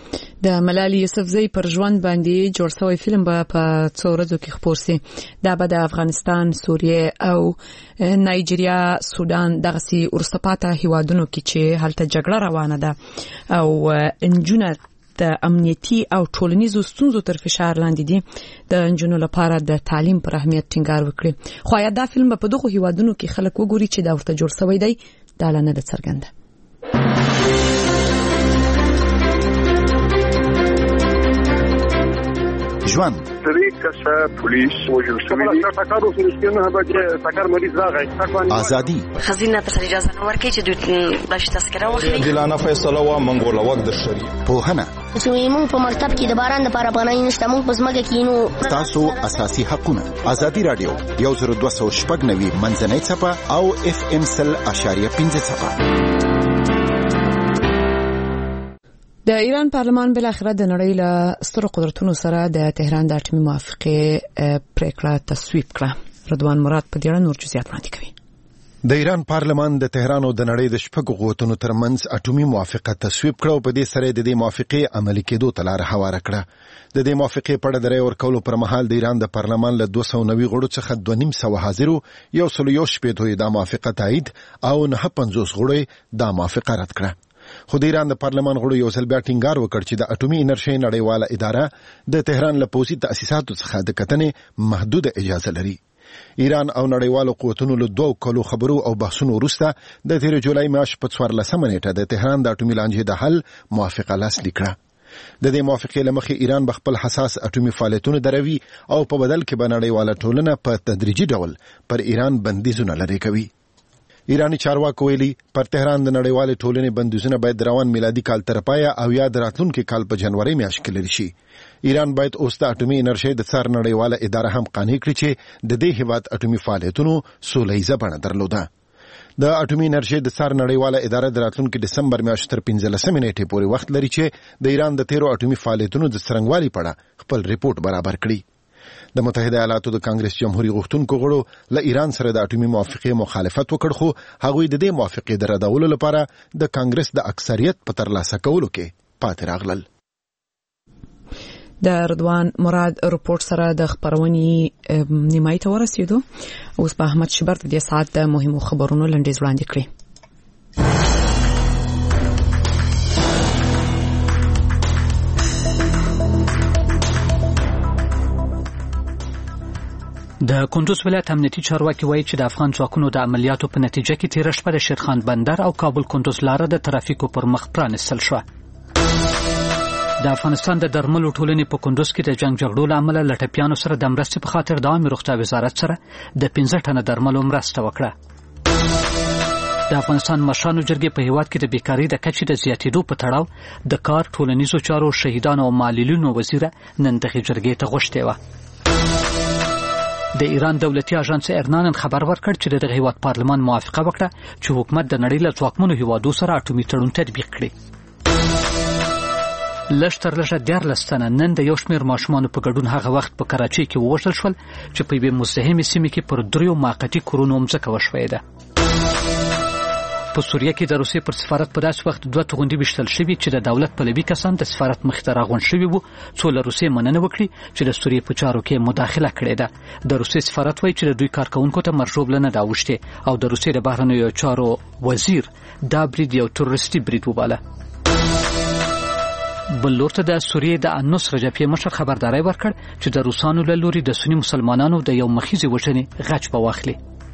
د ملالۍ یوسفزۍ پر ژوند باندې جوړ شوی فلم به په څو ورځو کې خپور شي. دا به د افغانستان، سوریه او نایجیریا، سودان دغه سي ورسته پاته هیوادونو کې چې هلته جګړه روانه ده او انجونه د امنیتي او ټولنیزو ستونزو تر فشار لاندې دي د انجونو لپاره د تعلیم پر اهمیت ټینګار وکړي. خو یا دا فلم په دغه هیوادونو کې خلک وګوري چې دا ورته جوړ شوی دی دا نه د څرګنده ژوند طریق کسا پولیس وجود شوی دی تاکارو سرشتونه به تاکار مریض راغی ازادي خزینه ته اجازه نه ورکړي چې دوی باش تذکره واخلي دلانه فیصله وا منګول وخت در شری په هنه چې موږ په مکتب کې د باران لپاره پناه نشته موږ په ځمکه کې نو تاسو اساسي حقونه ازادي رادیو 1290 منځنۍ صفه او FM 100.5 صفه. د ایران پارلمان بل اخر د نړۍ له سترو قدرتونو سره د تهران د اټومي موافقه پریکړه تصویب کړه. رضوان مراد په دې اړه نور جزئیات وړاندې کوي. د ایران پارلمان د تهران او د نړۍ د شپږ قوتونو ترمنځ اټومي موافقه تصویب کړه او په دې سره د دې موافقه عملي کېدو ته لار هواره کړه. د دې موافقه په اړه د رأی ورکولو پر مهال د ایران د پارلمان له 290 غړو څخه 2.5 حاضرو 101 د موافقه تایید او 59 غړو د موافقه رد کړه. خو د ایران د پارلمان غړو یو ځل بیا ټینګار وکړ چې د اټومي انرژي نړیواله اداره د تهران له پوځي تاسیساتو څخه د کتنې محدوده اجازه لري. ایران او نړیوالو قوتونو له 2 کلو خبرو او بحثونو وروسته د 13 جولای میاشتې په 14 نیټه د تهران د اټومي لانجې د حل موافقه لاسلیک کړه. د دې موافقې لمخې ایران بخپل حساس اټومي فعالیتونه دروي او په بدل کې به نړیواله ټولنه په تدریجي ډول پر ایران بندیزونه لري کوي. ایرانی چارواکو ویلي پر تهران د نړیوالې ټولنې بندیزونه باید روان میلادي کال تر پایه او یا د راتلونکي کال په جنوري میاشت کې لري شي. ایران باید اوس د اټومي انرژي د څار نړیواله اداره هم قانع کړي چې د دې هیواد اټومي فعالیتونو سوله ییزه بڼه درلوده. د اټومي انرژي د څار نړیواله اداره د راتلونکي ډسمبر میاشتې تر 15 نیټې پورې وخت لري چې د ایران د 13 اټومي فعالیتونو د څرنګوالي په اړه خپل ریپورت برابر کړي. د متحده ایالاتو د کانګرس جمهوریت غوښتونکو غړو له ایران سره د اټومي موافقې مخالفت وکړ، خو هغوی د دې موافقې د ردولو لپاره د کانګرس د اکثریت په ترلاسه کولو کې پاتې راغلل. د رضوان مراد رپورت سره د خبرونې نیمایي ته ورسېدو. اوس په احمد شبر د دې ساعت د مهمو خبرونو لنډیز وړاندې کړي. د کندوز ولایت امنیتي چارواکي وایي چې د افغان ځواکونو د عملیاتو په نتیجه کې تیر شپه د شیرخان بندر او کابل کندوز لاره د ترافیکو پر مخ پرانیستل شوه. د افغانستان د درملو ټولنې په کندوز کې د جنگ جګړو له امله له ټپیانو سره د مرستې په خاطر د عامه روغتیا وزارت سره د 15 ټنه درملو مرسته وکړه. د افغانستان مشرانو جرګې په هیواد کې د بیکاری د کچې د زیاتېدو په تړاو د کار، ټولنیزو چارو، شهیدانو او معلولینو وزیر نن دغه جرګې ته غوښتې وه. د ایران دولتي اژانس ارنا خبر ورکړ چې د هیواد پارلمان موافقه وکړه چې حکومت د نړۍ له ځواکمنو هیوادو سره اټومي تړون تطبیق کړي. لشتر لږه 14 تنه نن د یو شمېر ماشومانو په ګډون هغه وخت په کراچۍ کې ووژل شول چې په یوې مزدحمې سیمې کې پر 3 موقتي کورونو مځکه وشویده. په سوریه کې د روسیې پر سفارت په داسې وخت 2 توغندي وشتل شوي چې د دولت پلوي کسان د سفارت مخې ته راغونډ شوي وو، څو له روسیې مننه وکړي چې د سوریې په چارو کې مداخله کړې ده. د روسیې سفارت وایي چې د دوی کارکونکو ته مرژوبله نه ده اوښتې او د روسیې د بهرنیو چارو وزیر دا برید یو تروریستي برید وباله. بل لور ته د سوریې د النصر جبهې مشر خبرداری ورکړ چې د روسانو له لوري د سنی مسلمانانو د یو مخیزې وژنې غچ به واخلي.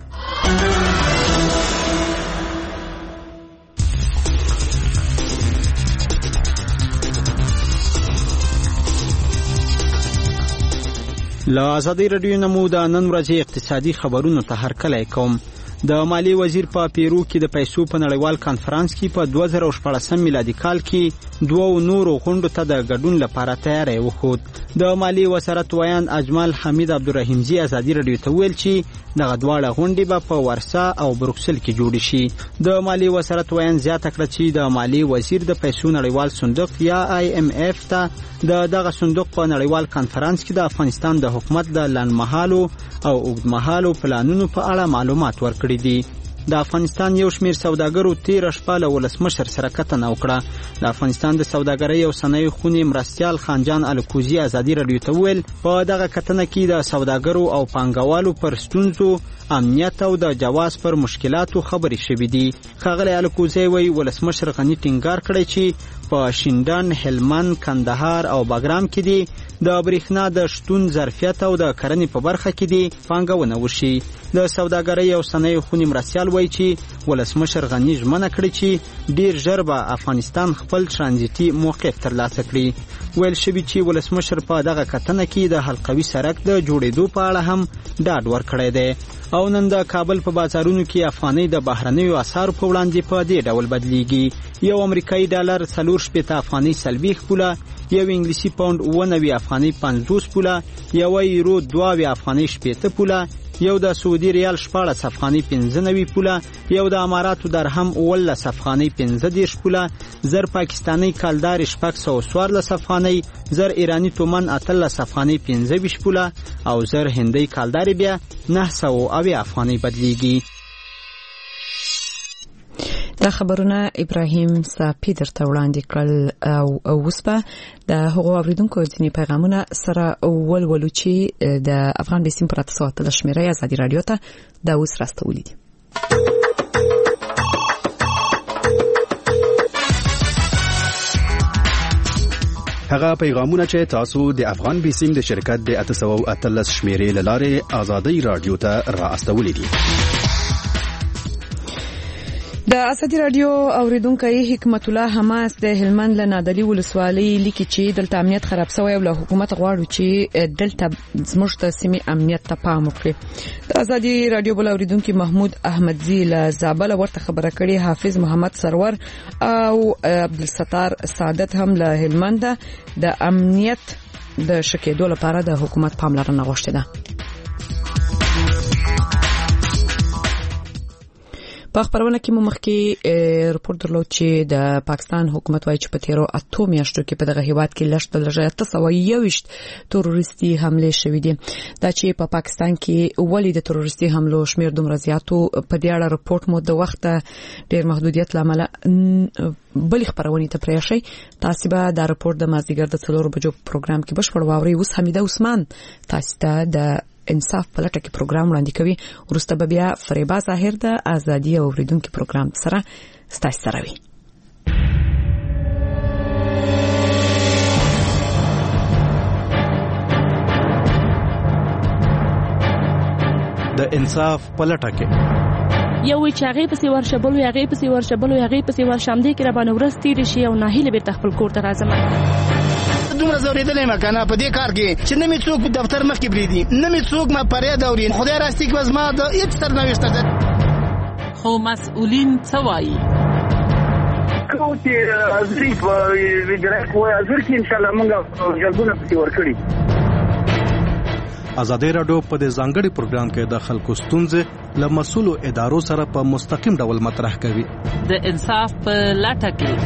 له ازادي رادیو نمو د نن ورځې اقتصادي خبرونو ته هرکلی کوم. د مالی وزیر په پیرو کې د پیسو په نړیوال کانفرنس کې په 2014 میلادي کال کې 2 نورو غونډو ته د ګډون لپاره تیاری وښود. د مالی وزارت ویان اجمل حمید عبدالرحیمزی ازادي رادیو ته ویل چې دغه دواړه غونډې به په ورسا او بروکسل کې جوړې شي. د مالی وزارت ویان زیاته کړه چې د مالی وزیر د پیسو نړیوال صندوق یا IMF ته دغه صندوق په نړیوال کانفرنس کې د افغانستان د حکومت د لنډمهالو او اوږدمهالو پلانونو په اړه معلومات ورکړي دي. د افغانستان یو شمیر سوداګرو تیر شپه له ولسمشر سره کتنه وکړه. د افغانستان د سوداګرۍ او صنایع خونې مرستیال خانجان الکوزي ازادي رادیو ته ویل په دغه کتنه کې د سوداګرو او پانګوالو پر ستونزو، امنیت او د جواز پر مشکلاتو خبرې شوې دي. ښاغلی الکوزي وایي ولسمشر غني ټینګار کړی چې په شینډان، هلمند، کندهار او باګرام کې دي د برېښنا د شتون ظرفیت او د کرنې په برخه کې دي پانګونه وشي. د سوداګرۍ او صنایع خونې مرستیال وایي چې ولسمشر غني ژمنه کړې چې ډیر ژر به افغانستان خپل ترانزیتي موقف ترلاسه کړي. ویل شوي چې ولسمشر په دغه کتنه کې د حلقوي سړک د جوړېدو په اړه هم ډاډ ورکړی دی. او نن د کابل په بازارونو کې افغانۍ د بهرنیو اسعارو په وړاندې په دې ډول بدلیږي. یو امریکایي ډالر 4.80 افغانۍ 40 پوله، یو انګلیسي پاوند 90 افغانۍ 50 پوله، یو یورو 2 افغانۍ 80 پوله، یو د سعودي ریال 14 افغانۍ 95 پوله، یو د اماراتو درهم 18 افغانۍ 15 پوله، زر پاکستانی کالدار 614 افغانۍ، زر ایرانی تومان 18 افغانۍ 15 پوله او زر هندۍ کالدار بیا 900 افغانۍ بدلیږي. دا خبرونه ابراهیم صافی درته وړاندې کړل او اوس به د هغو اوریدونکو ځینې پیغامونه سره ولولو چې د افغان بیسیم پر 800 شمیره ازادي رادیو ته دا اوس راستولي دي. هغه پیغامونه چې تاسو د افغان بیسیم د شرکت د 813 شمیرې لاره ازادي رادیو ته راستولي دي. د ازادي رادیو اوریدونکو حکمت الله حماس د هلمند له نادلی ولسوالۍ لیکي چې دلته امنیت خراب شوی او له حکومت غواړي چې دلته زموږ د سیمې امنیت ته پام وکړي. د ازادي رادیو بل اوریدونکو محمود احمدزی له زابل ورته خبره کړې. حافظ محمد سرور او عبدالستار سعادت هم له هلمند د امنیت د شکېدو لپاره د حکومت پاملرنه غوښتې ده. په خبرونه کې مو مخکې رپورت درلود چې د پاکستان حکومت وايي چې په تیرو 8 میاشتو کې په دغه هیواد کې لږ لږه 921 تروریستي حمله شوې دي. دا چې په پاکستان کې ولې د تروریستي حملو شمیر دومره زیاتو په دې اړه رپورت مو د وخت ډیر محدودیت لامل بل خبرونه ته پریشي. تاسو به دا رپورت د مازیګر د 4 بجو پروګرام کې بشپړ واوري. اوس حمیده عثمان تاسو ته د انصاف په لټه کې پروګرام وړاندې کوي. ورسته به بیا فریبا ظاهر د ازادي او اوریدونکو پروګرام سره ستاسو سره وي. د انصاف په لټه کې یو وی چې هغه پسې ورشبلو هغه پسې ورشبلو هغه پسې ورشمدي کې را باندې ورستې دي شي او ناهیله به تخپل کور ته راځم. دومره زوریدلې ما کنه په دې کار کې چې نه می څوک دفتر مخ کې بریدي نه می څوک ما پرې دورین خدای راستي کې وزما د هیڅ سرنوشت ده. خو مسؤلین څه وایي؟ کوتي ازري په ډیرک وای ازر کې ان شاء الله موږ جلبونه پسې ورکړي. ازادي رادیو په دې ځانګړي پروګرام کې د خلکو ستونزې له مسؤلو ادارو سره په مستقیم ډول مطرح کوي. د انصاف په لټه کې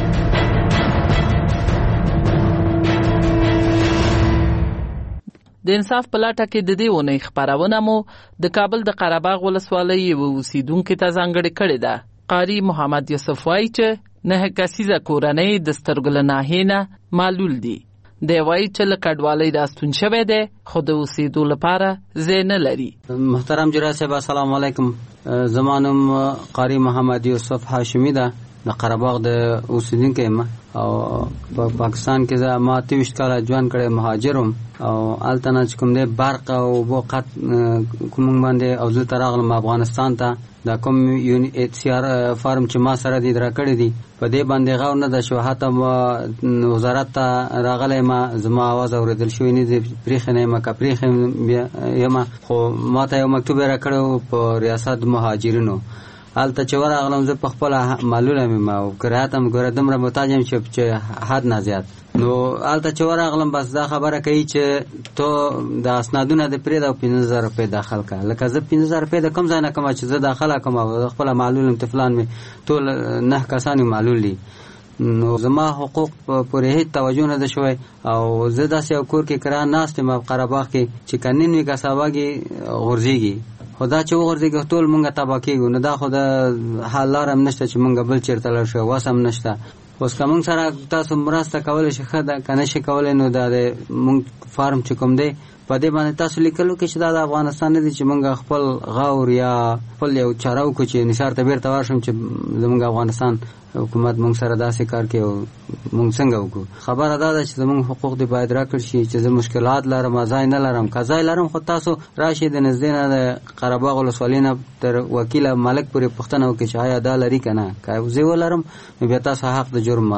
د انصاف په لټه کې د دې ونې خبرونه مو د کابل د قرهباغ ولسوالۍ اوسیدونکو ته ځانګړي کړي ده. قاری محمد یوسف وایي چې نه کسیزه کورنۍ د سترګل ناهینه معلول دي. دی وایي چې له کډوالۍ راستون شوی دی خو د اوسېدو لپاره ځای نه لري. محترم جرا صاحب السلام علیکم. زمانم قاری محمد یوسف هاشمی ده د قرهباغ د اوسیدونکی یم او په پاکستان کې ما 23 کال ژوند کړی مهاجرم او الته نه کوم دی برق او وقت کوم باندې او زه راغلم افغانستان ته. دا کوم UNHCR فارم چې ما سره دي درا کړی دي په دې باندې غو نه د شوهاته وزارت ته راغلی ما زما आवाज اوریدل شوی نه دي پریخنه ما کپریخه یم خو ما ته یو مکتوب را کړو په ریاست مهاجرینو حالت چې ورغلم زه په خپل معلومه ما او کراتم ګره دمره محتاجم چې حد نه زیات نو حالت چې ورغلم بس دا خبره کوي چې ته د اسنادونه د پرې د 15000 روپے داخل کا لکه زه 15000 روپے د کم ځای نه کوم چې زه داخله کوم خپل معلوم امتفلان می ټول 9 کسان معلول دي نو زما حقوق پرې هیڅ توجه نه شوی او زه داسې یو کور کې کرا ناست ما قرهباغ کې چې کنن وی کساواږي غورځيږي خدا چې وګورځي ټول مونږه تبا کېږو نو دا خدا حال لارم نشته چې مونږ بل چیرته لار شو واسم نشته اوس کوم سره تاسو مرسته کولای شئ خدا کنه شي کولای نو دا مونږ فارم چې کوم دی په دې باندې تاسو لیکلو کې چې دا د افغانستان نه دي چې مونږ خپل غاور یا خپل یو چارو کو چې نشار ته بیرته ورشم چې زمونږ افغانستان حکومت مونږ سره داسې کار کوي او مونږ څنګه وکړو خبره دا ده چې زمونږ حقوق دی باید راکړ شي چې زه مشکلات لرم ځای نه لرم قضای لرم خو تاسو راشي د نږدې نه د قرهباغ ولسوالۍ نه تر وکیل ملک پورې پوښتنه وکړي چې آیا دا لري که نه که زه ولرم نو بیا تاسو حق د جرم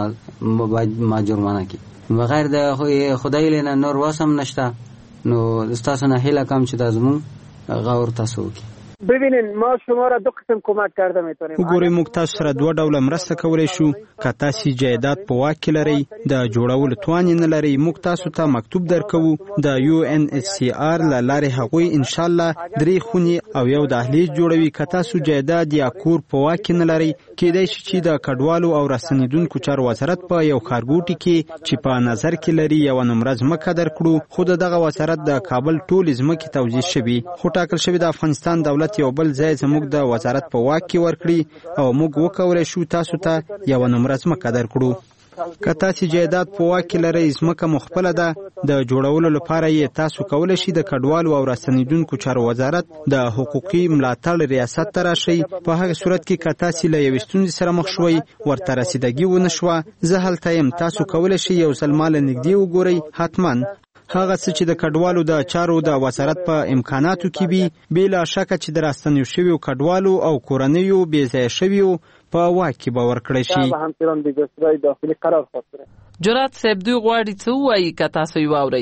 ما جرمانه کړي بغیر د خدای نه نور واسم نشته نو تاسو نه هیله کوم چې دا زمونږ غور تاسو وکړي ببینین ما شما را دو قسم کمک کرده میتونیم وګورئ موږ تاسو سره دوه ډوله مرسته کولی شو که تاسو جایداد په واک کې لرئ د جوړولو توان نه لرئ موږ تاسو ته مکتوب درکوو د UNHCR له لارې هغوی ان شاء الله 3 خونې او یو دهلیز جوړوي که تاسو جایداد یا کور په واک کې نه لرئ کېدای شي چې د کډوالو او راستنیدونکو چارو وزارت په یو ښارګوټي کې چې په نظر کې لري یو نمره ځمکه درکړو خو دغه وزارت د کابل ټول ځمکې توزیع شوي خو ټاکل شوی د افغانستان دولت یو بل ځای زموږ د وزارت په واک کې ورکړي او موږ وکولای شو تاسو ته یو نمره ځمکه درکړو که تاسو جایداد په واک کې لرئ ځمکه مخبله ده د جوړولو لپاره یې تاسو کولی شئ د کډوالو او راستنیدونکو چارو وزارت د حقوقي ملاتړ ریاست ته راشئ په هغه صورت کې که تاسو له یوې ستونزې سره مخ شوئ ورته رسیدګي ونه شوه زه هلته یم تاسو کولی شئ یو ځل ما له نږدې وګورئ حتما هغه څه چې د کډوالو د چارو د وزارت په امکاناتو کې وي بلا شک چې د راستنیو شویو کډوالو او کورنیو بې ځایه شویو په واک کې به ورکړی شي. جرات صاحب دوی غواړي څه وایي که تاسو یې واورئ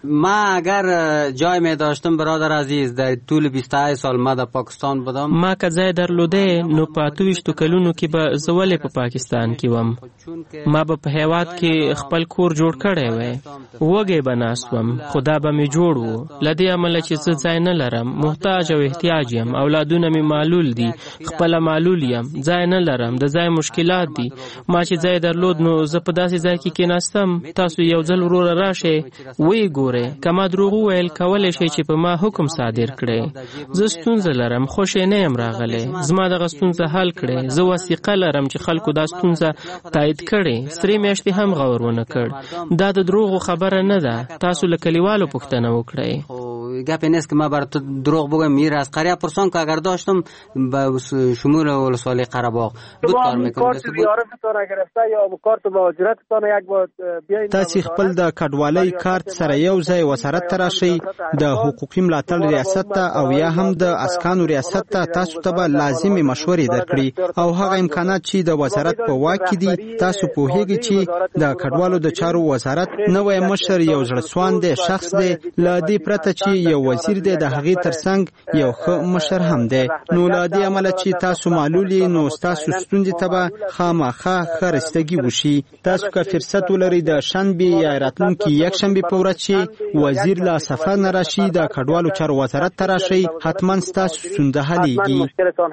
ما اگر جای می داشتم برادر عزیز در طول 28 سال ما در پاکستان بودم، ما که ځای درلوده نو په 28 کلونو کې به زولې په پاکستان کې وم. ما به په هیواد کې خپل کور جوړ کړی وای، وګې به ناست وم، خدا به مې جوړ و. له دې امله چې زه ځای نه لرم، محتاج او احتیاج یم، اولادونه مې معلول دي، خپله معلول یم، ځای نه لرم، د ځای مشکلات دي. ما چې ځای درلود نو زه په داسې ځای کې کېناستم. تاسو یو ځل وروره راشئ ویې ګورئ، که ما دروغ وویل کولی شئ چې په ما حکم صادر کړئ. زه ستونزه لرم، خوشې نه یم راغلی، زما دغه ستونزه حل کړئ. زه وثیقه لرم چې خلکو دا ستونزه تایید کړې، 3 میاشتې هم غور ونه کړ. دا د دروغو خبره نه ده، تاسو له کلیوالو پوښتنه وکړئ. گپ این است که ما برات دروغ بگم. میر از قریه پرسان که اگر داشتم به شمول ولسوالی قره‌باغ بود کار میکنم. تاسو خپل د کډوالۍ کارت سره یو ځای وزارت ته راشئ، د حقوقي ملاتړ ریاست ته او یا هم د اسکانو ریاست ته تاسو ته به لازمي مشورې درکړي او هغه امکانات چې د وزارت په واک کې دي. تاسو پوهیږئ چې د کډوالو د چارو وزارت نوې مشر یو زړسوان دی شخص دی، ل دې پرته چې یو وزیر دی د هغې ترڅنګ یو ښه مشر هم دی. نو له دې امله چې تاسو معلول یې نو ستاسو ستونزې ته به خامخا ښه رسیدګي وشي. تاسو که فرصت ولرئ د شنبې یا راتلونکي یکشنبې په ورځ چې وزیر له سفر نه راشي د کډوالو چارو وزارت ته راشئ، حتما ستاسو ستونزه حلیږي.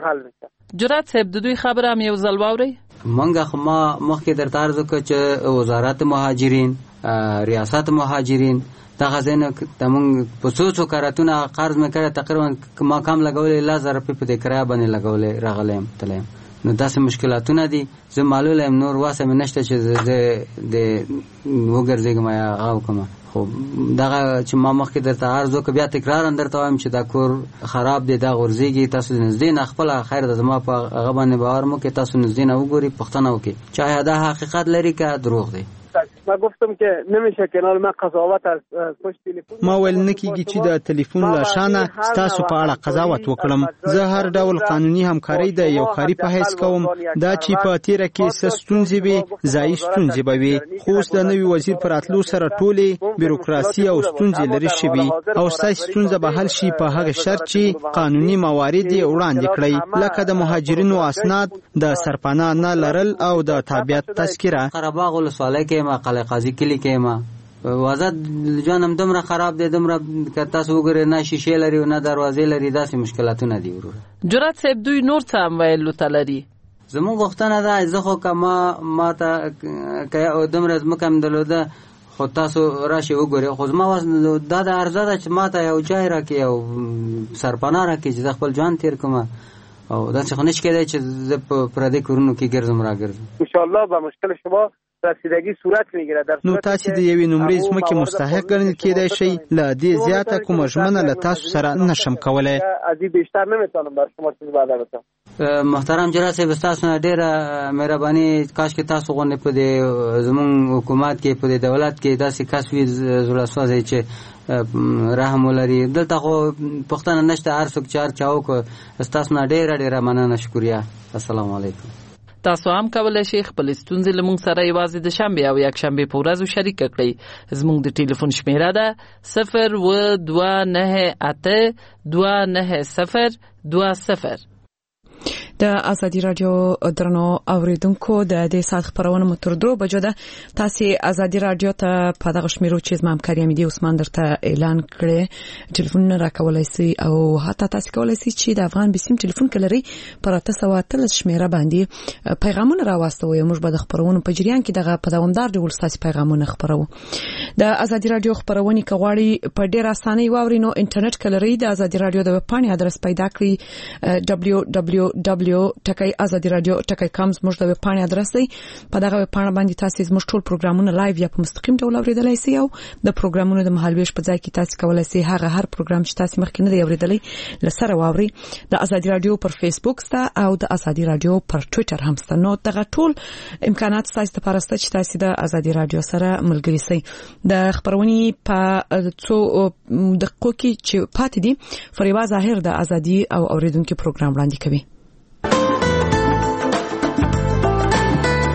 جرأت صاحب د دوی خبره هم یو ځل واورئ. منګه خو ما مخکې درته عرض وکړه چې وزارت مهاجرین، ریاست مهاجرین دغه ځینې موږ په څو کارتونه قرض مې کړی، تقریبا ما کم لګولی 10,000 روپۍ په دې کرایه باندې لګولی راغلی یم تللی یم. نو داسې مشکلاتونه دي. زه معلول یم، نور واسه مې نشته چې زه د وګرځېږم یا هغه وکړم. خو دغه چې ما مخکې درته عرض وکړه بیا تکرارا درته وایم چې دا کور خراب دی، دا غورځېږي. تاسو نږدې نه خپله خیر ده زما په هغه باندې باور مو کې، تاسو نږدې نه وګورئ، پوښتنه وکړئ چې آیا دا حقیقت لري که دروغ دی. ما گفتم که نمیشه کنار ما قضاوت از پشت تلفن. ما ویل نکیږي چې د تلیفون له شانه ستاسو په اړه قضاوت وکړم. زه هر ډول قانوني همکاري د یو ښاري په حیث کوم. دا چې په تیره کې څه ستونزې وي، ځایي ستونزې به وي، خو اوس د نوي وزیر په راتلو سره ټولې بیروکراسي او ستونزې لرې شوي او ستاسو ستونزه به حل شي په هغه شرط چې قانوني موارد یې وړاندې کړئ، لکه د مهاجرینو اسناد، د سرپناه نه لرل او د تابعیت تذکره. قره‌باغ ولسوالۍ کې ما قاضي کلی کې ما وضعیت جانم دومره خراب دی، دومره که تاسو وګورئ نه شیشې لري او نه دروازې لري، داسې مشکلاتونه دي. وروره جرأت صاحب دوی نور څه هم ویلو ته لري. زموږ غوښتنه ده زه خو که ما ته که دومره ځمکه مې درلوده خو تاسو راشئ وګورئ، خو زما دا د عرضه ده چې ما ته یو جای راکړي، یو سرپناه راکړي چې زه خپل ژوند تېر کړم. او داسې خو نشي کېدی چې زه په پردي کورونو کې ګرځم راګرځم. انشاءالله به مشکل شما رسیدگی صورت میگیره. نو تاسو د یوې نمرې ځمکې مستحق ګڼل کېدای شئ. له دې زیاته کومه ژمنه له تاسو سره نشم کولی. از این بیشتر نمیتونم بر شما چیز وعده بکنم. محترم جناب صاحب تاسو نه ډیره مهرباني، کاش کې تاسو غونډه په دې زموږ حکومت کې په دې دولت کې داسې کس وي زړه چې رحم ولري. دلته خو پښتنه نشته، هر څوک چار چاوک. تاسو نه ډیره مننه، شکریا. السلام علیکم. تاسو هم کولای شئ خپل ستونزې له موږ سره یوازې د شنبې او یک شنبې په ورځو شریک کړئ. زموږ د ټلیفون شمیره ده 029929020. د ازادي رادیو درنو اوریدونکو د دې سات خبرونه مو تر 2 بجو ده. تاسو ازادي رادیو ته په دغه شمیرو چې زما همکاري مې دی عثمان درته اعلان کړي ټلیفون راکولای شي او حتی تاسو کولای شئ چې د افغان بسیم ټلیفون کلري پر 313 شمیره باندې پیغامونه راوستوي. موږ به د خبرونو په جریان کې دغه په دوامدار ډول تاسو پیغامونه خبرو. د ازادي رادیو خبرونه کغواړي په ډیر اسانه واورینو انټرنیټ کلري د ازادي رادیو د ویب پاڼې ادرس پیدا کړئ www.azadiradio.com زموږ د ویب پاڼې ادرس دی. په دغه ویب پاڼه باندې تاسو زموږ ټول پروګرامونه لایو یا په مستقیم ډول اوریدلای شئ او د پروګرامونو د مهالويش په ځای کې تاسو کولای شئ هر پروګرام چې تاسو مخکې نه دی اوریدلی لسره واوري. د ازادي رادیو پر فیسبوک ستا او د ازادي رادیو پر ټوئیټر هم ستا. نو دغه ټول امکانات تاسو ته پرسته چې تاسو د ازادي رادیو سره ملګری شئ. د خبرونې په څو دقیقو کې چې پاتې دي فریبا ظاهر د ازادي او اوریدونکو پروګرام وړاندې کوي.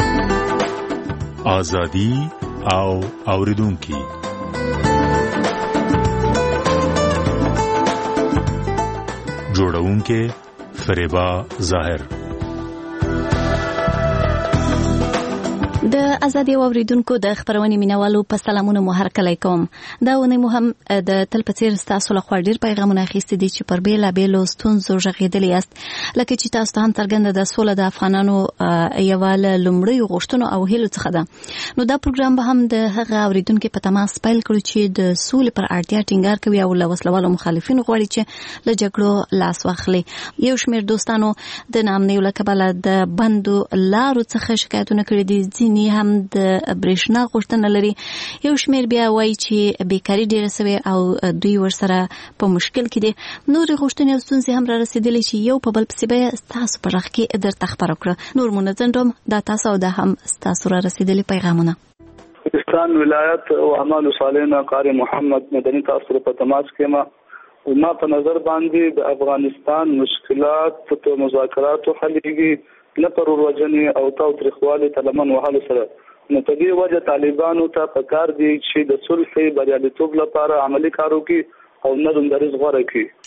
آزادی او اوریدونکي جوړونکې فریبا ظاهر. د ازادي اوریدونکو د خبرونې مینوالو په سلامونه مو هرکلی کوم. دا ونه مو هم د تل په څیر تاسو له خوا ډیر پیغامونه اخیستي دي چې پر بیلا بیلو ستونزو غږیدلی یاست، لکه چې تاسو ته هم څرګنده ده سوله د افغانانو یوه له لومړیو غوښتنو او هیلو څخه ده. نو دا پروګرام به هم د هغه اوریدونکو په تماس پیل کړو چې د سولې پر اړتیا ټینګار کوي او له وسلوالو مخالفینو غواړي چې له جګړو لاس واخلي. یو شمېر دوستانو د ناامنیو له کبله د بندو لارو څخه شکایتونه کړي دي، ځینې هم د برېښنا غوښتنه لري، یو شمېر بیا وایي چې بیکاري ډېره سوې او دوی ورسره په مشکل کې دي. نورې غوښتنې او ستونزې هم را رسېدلې چې یو په بل پسې به ستاسو په غږ کې درته خبره کړه. نور مو نه ځنډوم، دا تاسو او دا هم ستاسو را رسېدلي پیغامونه. پاکستان ولایت او اعمال صالحینه قاری محمد مدني تاسو په تماس کې ما په نظر باندې د افغانستان مشکلات په مذاکراتو حلېږي، نه پر وروجنې او تاوتریخوالي ته لمن وهلو سره. نو په دې وجه طالبانو ته پکار دی چې د صلح بریالیتوب لپاره عملي کار وکړي او نظم دریځ غوره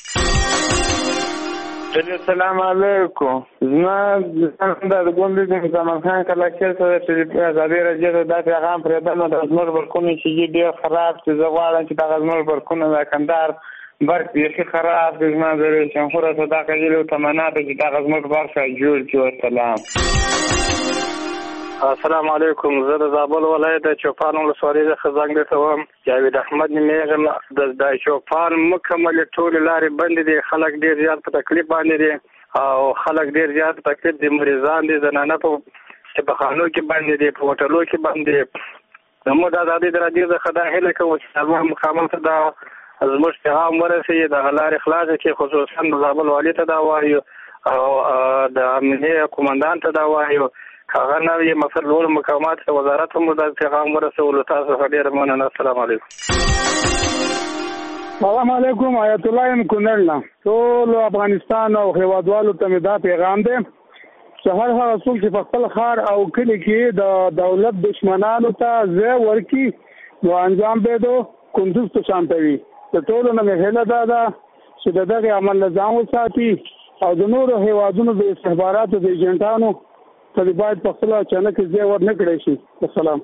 کړي. السلام علیکم. زما د ګوند د زمان خان کلاکر سره چې ازادي راځي دا پیغام پرې د زموږ برکونه چې ډېر خراب چې زه غواړم چې دا زموږ برکونه د کندهار برق بیخي خراب دی. زما د شنخوره صداقه جلو تمنا ده چې دا زموږ برخه جوړ کړي. والسلام. السلام علیکم. زه د زابل ولایت د چوپان ولسوالۍ څخه زنګ درته وم. جاوید احمد نومېږم. د چوپان مکمل ټولې لارې بندې دي، خلک ډېر زیات په تکلیف باندې دي او خلک ډېر زیات په تکلیف دي. مریضان دي، زنانه په خانو کې باندې دي، په هوټلو کې باندې. زموږ د ازادۍ د راډیو څخه دا هیله کوو چې الله مکمل ته دا زموږ پیغام ورسوي، د لارې خلاص کړي، خصوصا د زابل والي ته دا وایو او د امنیه قومندان ته دا وایو. هغه نوې مسلول مقامات ته وزارت هم دا پیغام ورسولو. تاسو ډېر مننه. السلام علیکم. السلام علیکم. آیت الله ام کونړ. ټول افغانستان او هیوادوالو ته دا پیغام دی چې هر هغه څوک چې په خپل ښار او کلي کې د دولت دشمنانو ته ځای ورکړي نو انجام به دو کندوز ته شانتوي. د ټولو نه هیله دا ده چې د دغه عمل له ځان وساتي او د نورو هیوادونو د استخباراتو د ایجنټانو ته باید په خپل اچانک ځای ورنه کړی شي. السلام.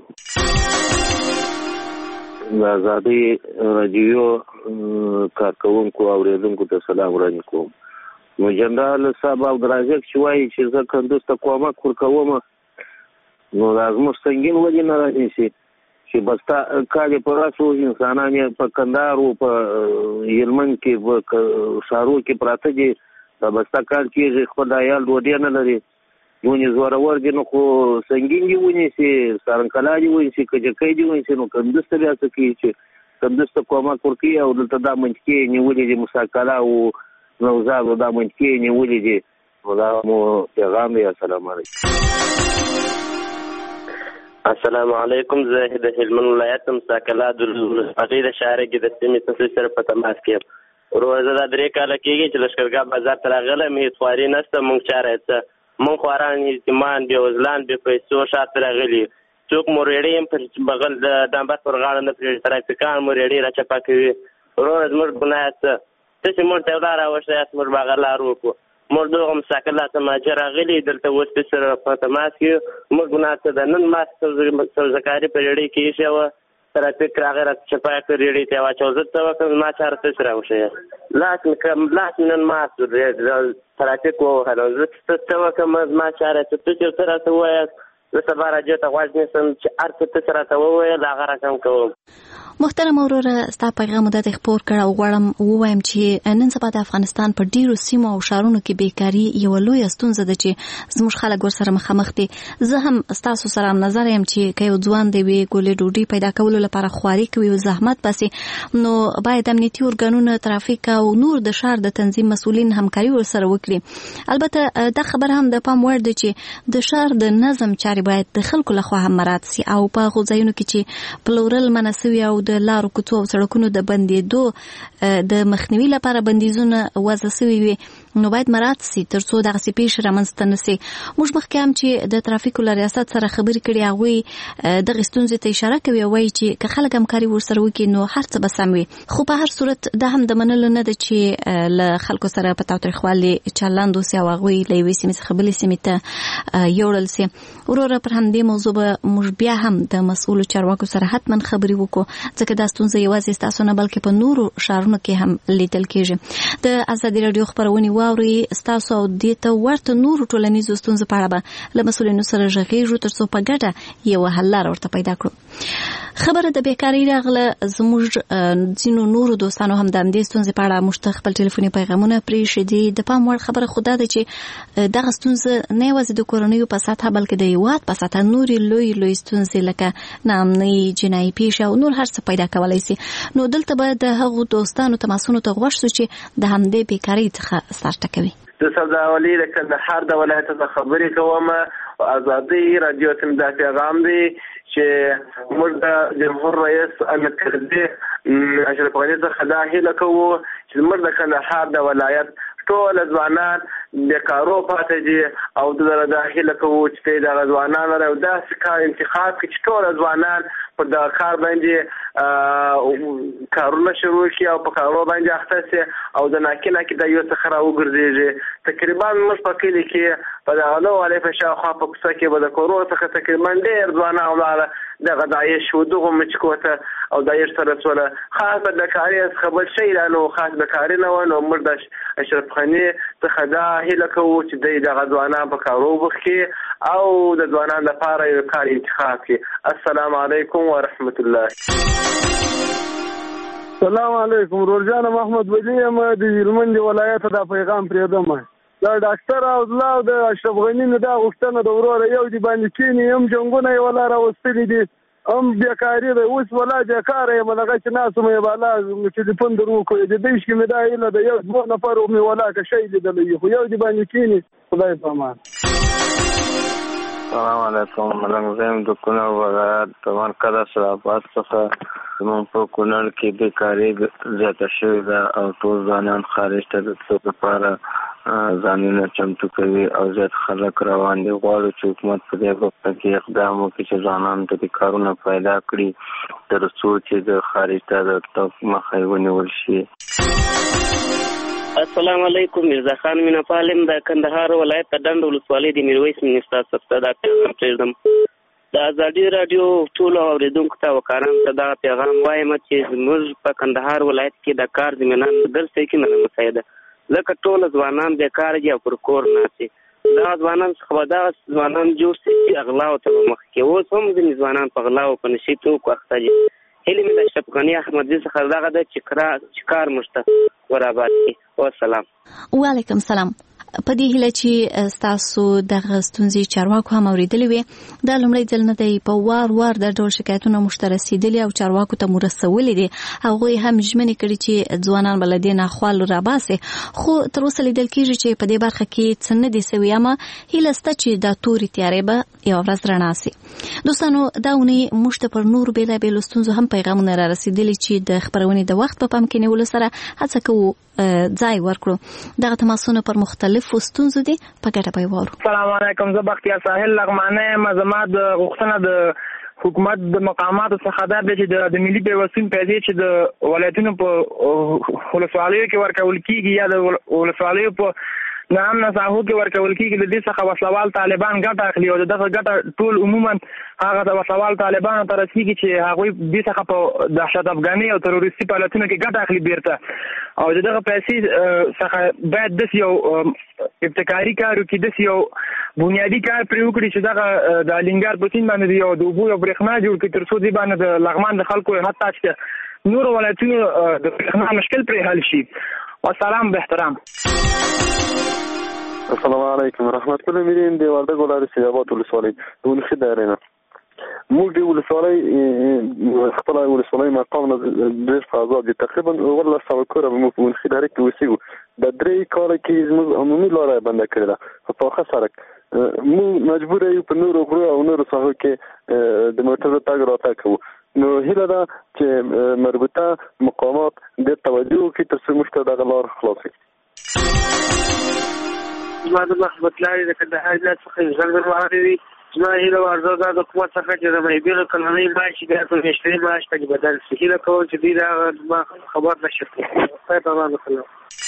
د ازادي راډیو کارکونکو او اوریدونکو ته سلام وړاندې کوم. نو جنرال صاحب او درازک چې وایي چې زه کندوز ته کومک ورکوم نو دا زموږ سنګین ولې نه راځي چې بستا کالي په راسو انسانان په کندهار او په هلمند کې په ښارو کې پراته دي. دا بستا کال کې خپل عیال ډوډۍ نه لري، ونې زورور دي، نو خو سنګین دي ونیسي، سارنکلا دي ونیسي، کجکۍ دي ونیسي. نو کندوز ته بیا څه کوي چې کندوز ته کومک ورکوي او دلته دا منطقې نیولې دي، مساکلا او نوزاد دا منطقې نیولې دي. نو دا مو پیغام دی. السلام علیکم. السلام علیکم. زه د هلمند ولایت مساکلا د هغې د شاعره کې د سیمې څخه سره په تماس کې یم. ورو زه دا 3 کاله کېږي چې لښکرګاه بازار ته راغلم، هېڅ خواري نشته، موږ چاره څه موږ خواران یتیمان بېوزلان بې پیسو شاته راغلي. څوک مو ریړۍ هم پر بغل د ډامبر پر غاړه نه پرېږدي، ترافیکان مو ریړۍ راچپه کوي. وروره زموږ ګناه څه؟ تاسې موږ ته یو لار راوښته یاست، موږ به هغه لار وکړو. موږ دغه مساکلا ته مهاجر راغلي، دلته اوس د سره په تماس کې موږ ګناه څه ده؟ نن ما سوزکاري په ریړۍ کې ایښې وه، ترافیک راغی راچپه یې کړ، ریړۍ ته یې واچوه. زه څه وکړم؟ ما چاره تاسې راوښیاست، لاس مې نن مات شو، ترافیک ووهلم. زه څه وکړم؟ ما چاره څه تاسې څه راته ووایاست. زه سبا راډیو ته غوږ نیسم چې هر څه تاسې راته وویل هغه رقم کوم. محترم وروره، ستا پیغام مو داسې خپور کړ او غواړم ووایم چې نن سبا د افغانستان په ډیرو سیمو او ښارونو کې بیکاري یوه لویه ستونزه ده چې زموږ خلک ورسره مخامخ دي. زه هم ستاسو سره همنظره یم چې که یو ځوان د یوې ګولې ډوډۍ پیدا کولو لپاره خواري کوي او زحمت باسي، نو باید امنیتي ارګانونه، ترافیک او نور د ښار د تنظیم مسؤلین همکاري ورسره وکړي. البته دا خبره هم د پام وړ ده چې د ښار د نظم چارې باید د خلکو لخوا هم مراعات سي او په هغو ځایونو کې چې پلورل منع سوي او د لارو کوڅو او سړکونو د بندېدو د مخنیوي لپاره بندیزونه وضع سوي وي، نو باید مراعات سي ترڅو دغه سي پیښ رامنځته نشي. موږ مخکې هم چې د ترافیکو له ریاست سره خبرې کړې هغوی دغه ستونزې ته اشاره کوي او وایي چې که خلک همکاري ورسره وکړي نو هر څه به سم وي. خو په هر صورت دا هم د منلو نه ده چې له خلکو سره په تاوتریخوالي چلند وسي او هغوی له یوې سیمې څخه بلې سیمې ته یوړل سي. وروره پر همدې موضوع به موږ بیا هم د مسؤلو چارواکو سره حتما خبرې وکړو ځکه دا ستونزه یوازې ستاسو نه بلکې په نورو ښارونو کې هم لیدل کېږي. د ازادي راډیو خپرونې واوري ستاسو او دې ته ورته نورو ټولنیزو ستونزو په اړه به له مسؤلینو سره غږیږو ترڅو په ګډه یوه حل لاره ورته پیدا کړو. خبره د بیکارۍ راغله. زموږ ځینو نورو دوستانو هم د همدې ستونزې په اړه موږ ته خپل ټلیفوني پیغامونه پرېښي دي. د پام وړ خبره خو دا ده چې دغه ستونزه نه یوازې د کورنیو په سطحه بلکې د هېواد په سطحه نورې لوی ستونزې لکه ناامنۍ، جنایي پیښې او نور هر څه پیدا کولی سي. نو دلته به د هغو دوستانو تماسونو ته غوږ شو چې د همدې بیکارۍ څخه سر ټکوي. د سوداولي د کندهار د ولایت څخه خبرې کوم. ازادي راډیو ته دا پیغام دی چې موږ د جمهور رئیس امیر کرزي اشرف غني څخه دا هیله کوو چې موږ د کندهار د ولایت ټول ځوانان بیکارو پاتې دي او د هیله کوو چې د ځوانانو لپاره داسې کار انتخاب کړي چې ټول ځوانان په دغه کار باندې کارونه شروع کړي او په کارو باندې اخته سي او د ناکله کې د یو څخه راوګرځي. تقریبا موږ په کلی کې په دغه نو علي په شاوخوا په کوڅه کې به د کورو څخه تقریبا ډېر ځوانان ولاړه دغه داعش و دغه مچکوته او داعش سره سره خاصه د کاري خبر شي نو خاص د کاري نه ونه موږ د اشرف غني څخه دا هیله کوو چې دغه ځوانان په کارو وکړي او د ځوانانو لپاره یو کار انتخاب کړي. السلام علیکم ورحمت الله. السلام علیکم. روزانه محمد ولی یم د هلمند ولایت د پیغام پرېدم. دا ډاکټر او الله د اشرف غني نه دا غوښتنه د وروره یو دی باندې کینی هم جنگونه یې ولا راوستلي دي هم بیکاري ده اوس ولا بیکاره یم دغه چې ناسو مې بالا ټلیفون درو کوی د دې شکه مې دا ایله د یو دوه نفر مې ولا که شی لیدلی خو یو دی باندې کینی. خدای په امان. السلام علیکم. ملنګ زم د کونړ ولایت توان کدا سره پات څخه زموږ په کونړ کې بیکاري زیاته شوې ده او ټول ځوانان خارج ته د تلو لپاره ځانونه چمتو کوي او زیات خلک روان دي. غواړو چې حکومت په دې برخه کې اقدام وکړي چې ځوانانو ته د کارونه پیدا کړي تر څو چې د خارج ته د تګ مخه ونیول شي. السلام علیکم. مرزا خان مینا پالم د کندهار ولایت ډنډ ولسوالۍ د میرویس منستا څخه دا پیغام پرېږدم. د ازادي راډیو ټولو اوریدونکو ته وکړم ته دا پیغام وایم چې موږ په کندهار ولایت کې د کار زمینان درسته کې نه مساعده ځکه ټول ځوانان بیکار دي او پر کور ناستي. دا ځوانان څخه دا ځوانان جوړ شي اغلا او ته مخ کې اوس هم د ځوانان په غلا او په نشي توکو اخته دي. هلي مې د اشرف غني احمدزي څخه دغه د چکار مشته ورابط کی. والسلام. وعلیکم السلام. په دې هیله چې ستاسو دغه ستونزې چارواکو هم اورېدلې وي. دا لومړی ځل نه دی په وار د ډول شکایتونه موږ ته رسېدلي او چارواکو ته مو رسولي دي. هغوی هم ژمنې کړي چې ځوانان به له دې ناخوالو راباسي خو تر اوسه لیدل کېږي چې په دې برخه کې څه نه دي سوي. اما هیله شته چې دا تورې تیارې به یوه ورځ رڼا سي. دوستانو دا اونۍ موږ ته پر نورو بېلابېلو ستونزو هم پیغامونه را رسېدلي چې د خپرونې د وخت په پام کې نیولو سره هڅه کوو ځای ورکړو. دغه تماسونه پر مختلفو ستونزو دي په ګډه به یې واورو. السلام علیکم. زه بختیار ساحل لغمانه یم. زما د غوښتنه د حکومت د مقاماتو څخه دا دی چې د ملي پیوستون پیسې چې د ولایتونو په ولسوالیو کې ورکول کېږي یا د ولسوالیو په نام نساحو کې ورکول کېږي د دې څخه وسلوال طالبان ګټه اخلي او دغه ګټه ټول عموما هغه د وسلوال طالبانو ته رسېږي چې هغوی دې څخه په دهشت افغاني او تروریستي فعالیتونو کې ګټه اخلي بیرته او دغه پیسې څخه باید داسې یو ابتکاري کار وکړي داسې یو بنیادي کار پرې وکړي چې دغه د الینګار په سیند باندې یو د اوبو یو برېښنا جوړ کړي تر څو دې باندې د لغمان د خلکو حتی چې نورو ولایتونو د برېښنا مشکل پرې حل شي. والسلام باحترام. السلام علیکم. رحمت الله میرین دی وردګ ولایت سیابات ولسوالۍ دونخې دایره نه موږ د ولسوالۍ خپل ولسوالۍ مقام نه ډېر فاضل دي تقریبا ولله سو کور موږ په دونخې دایره کې اوسېږو. د درې کال کې زموږ عمومي لاره بنده کړې ده په ښه سړک. موږ مجبور یو په نورو غرو او نورو ساحو کې د موټر تګ راتګ کوو. نو هیله ده چې مربوطه مقامات د توجه وکړي تر څو موږ ته دغه لار خلاص شي. زما د محمد لاري د کندهار ولایت څخه ژوند روانې وي. زما هیله وارزو دا د حکومت څخه چې د مېبینو کلنۍ معاش بیا په میاشتني معاش باندې بدل شي. هیله کوم چې دوی دا خبر نشي کړی. خدای په امان وکړي.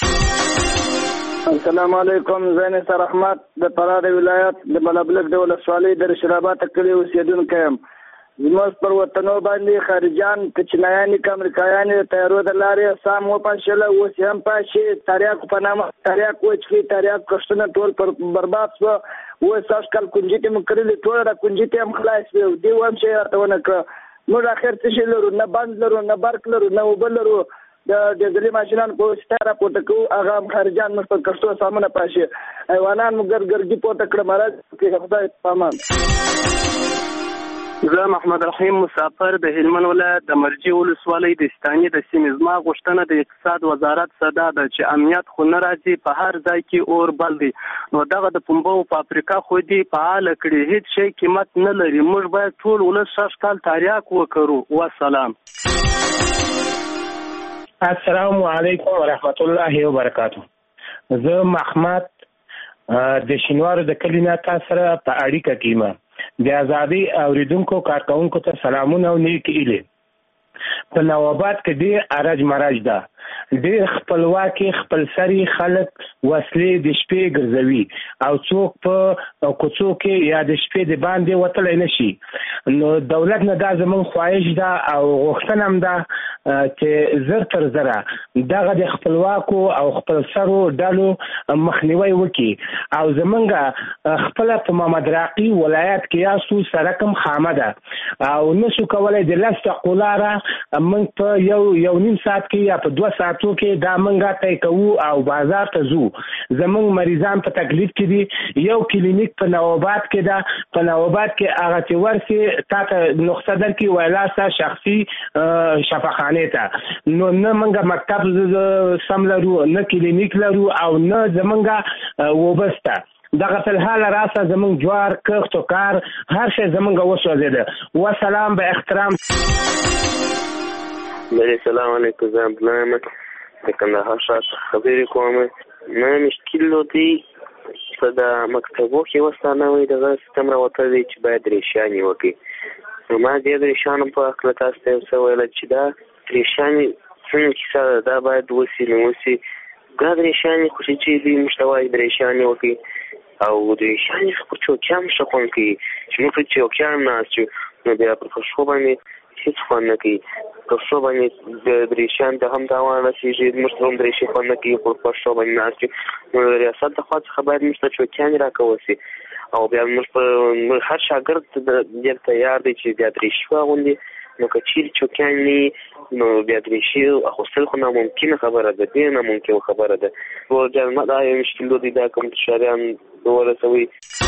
السلام علیکم. زه نثار احمد د فراه ولایت د بلبلک د ولسوالۍ د رشید کلي اوسیدونکی یم. زموږ پر وطنو باندې خارجان کچنایان امریکایان د تیارو د لارې سام وپاشله، اوس هم پاشي. تریاک په نامه تریاک وچکي تریاک کښتونه ټول پر برباد شوه. اوس اشکال کنجیتې مو کړلې، ټول را کنجیتې هم خلاص شوې. دې هم شی راته ونه کړه. موږ اخر څه شی لرو؟ نه بند لرو، نه برق لرو، نه اوبه لرو. د ډیزلي ماشینان په وسیله راپورته کوو، هغه هم خارجان موږ پر کښتو سامونه پاشي. حیوانان مو ګرګرګي پورته کړه. مرض کې خدای په امان. زه محمد رحیم مسافر د هلمند ولایت د مرجې ولسوالۍ د ستاني د سیمې. زما غوښتنه د اقتصاد وزارت صدا ده چې امنیت خو نه راځي، په هر ځای کې اور بل دی. نو دغه د پنبو فابریکه خو دې فعاله کړي، هیڅ شی قیمت نه لري. موږ باید ټول ولس شاشکال تریاک وکړو. والسلام. السلام علیکم ورحمت الله وبرکاته. زه محمد د شینوارو د کلی نه تاسو سره په اړیکه کې یم. د ازادي اوریدونکو کارکونکو ته سلامونه او نیک هیلې. په نواباد کې ډېر ارج مرج ده، ډېر خپلواکي خپلسري خلک وسلې د شپې ګرځوي او څوک په کوڅو کې یا د شپې د باندې وتلی نشي. نو دولت نه دا زموږ خواهش ده او غوښتنه هم ده چې زر تر زره دغه د خپلواکو او خپلسرو ډلو مخنیوی وکړي. او زمونږ خپله په محمد راقي ولایت کې یاستو سړک هم خامه ده او نشو کولی د 10 دقیقو لاره موږ په یو نیم ساعت کې یا په 2 ساعتو کې دا موږ طی کوو او بازار ته ځو. زمونږ مریضان په تکلیف کې دي. یو کلینیک په نواباد کې ده. په نواباد کې هغه چې ورسې تا ته نقطه درکړي ویلاسه شخصي شفاخانې ته. نو نه موږ مکتب سم لرو، نه کلینیک لرو او نه زمونږ وبسته. دغه فلحال راسه زمونږ جوار کښت و کار هر شی زمونږ وسوځېده. وسلام به احترام. السلام علیکم. زه عبدالله احمد د کندهار ښار څخه خبرې کوم. نه مشکل دی په د مکتبو کې وسانه وي دغه سیستم راوتلی دی چې باید ریشانې وکړي. نو ما دې ریشانو په هکله تاسو ته یو څه ویله چې دا ریشانې څنګه کیسه ده، دا باید وسي نو وسي. دا ریشانې خو چې دوی موږ ته وایي ریشانې وکړي او ریشانې په چوکیان ښه خوند کوي چې موږ په چوکیان ناست یو نو بیا په پښو باندې هېڅ خوند نه کوي. پښو باندې د ریشان د هم تاوان رسېږي، موږ ته هم د ریشې خوند نه کوي. په پښو باندې ناست یو نو ریاست د خوا څخه باید موږ ته چوکیانې راکول شي او بیا موږ هر شاګرد ډېر تیار دی چې بیا ریشې واغوندي. نو که چیرې چوکیان نه وي نو بیا ریشې اخیستل خو ناممکنه خبره ده، ډېر ناممکنه خبره ده. دا یو مشکل دی، دا کوم شاریان ورسوي.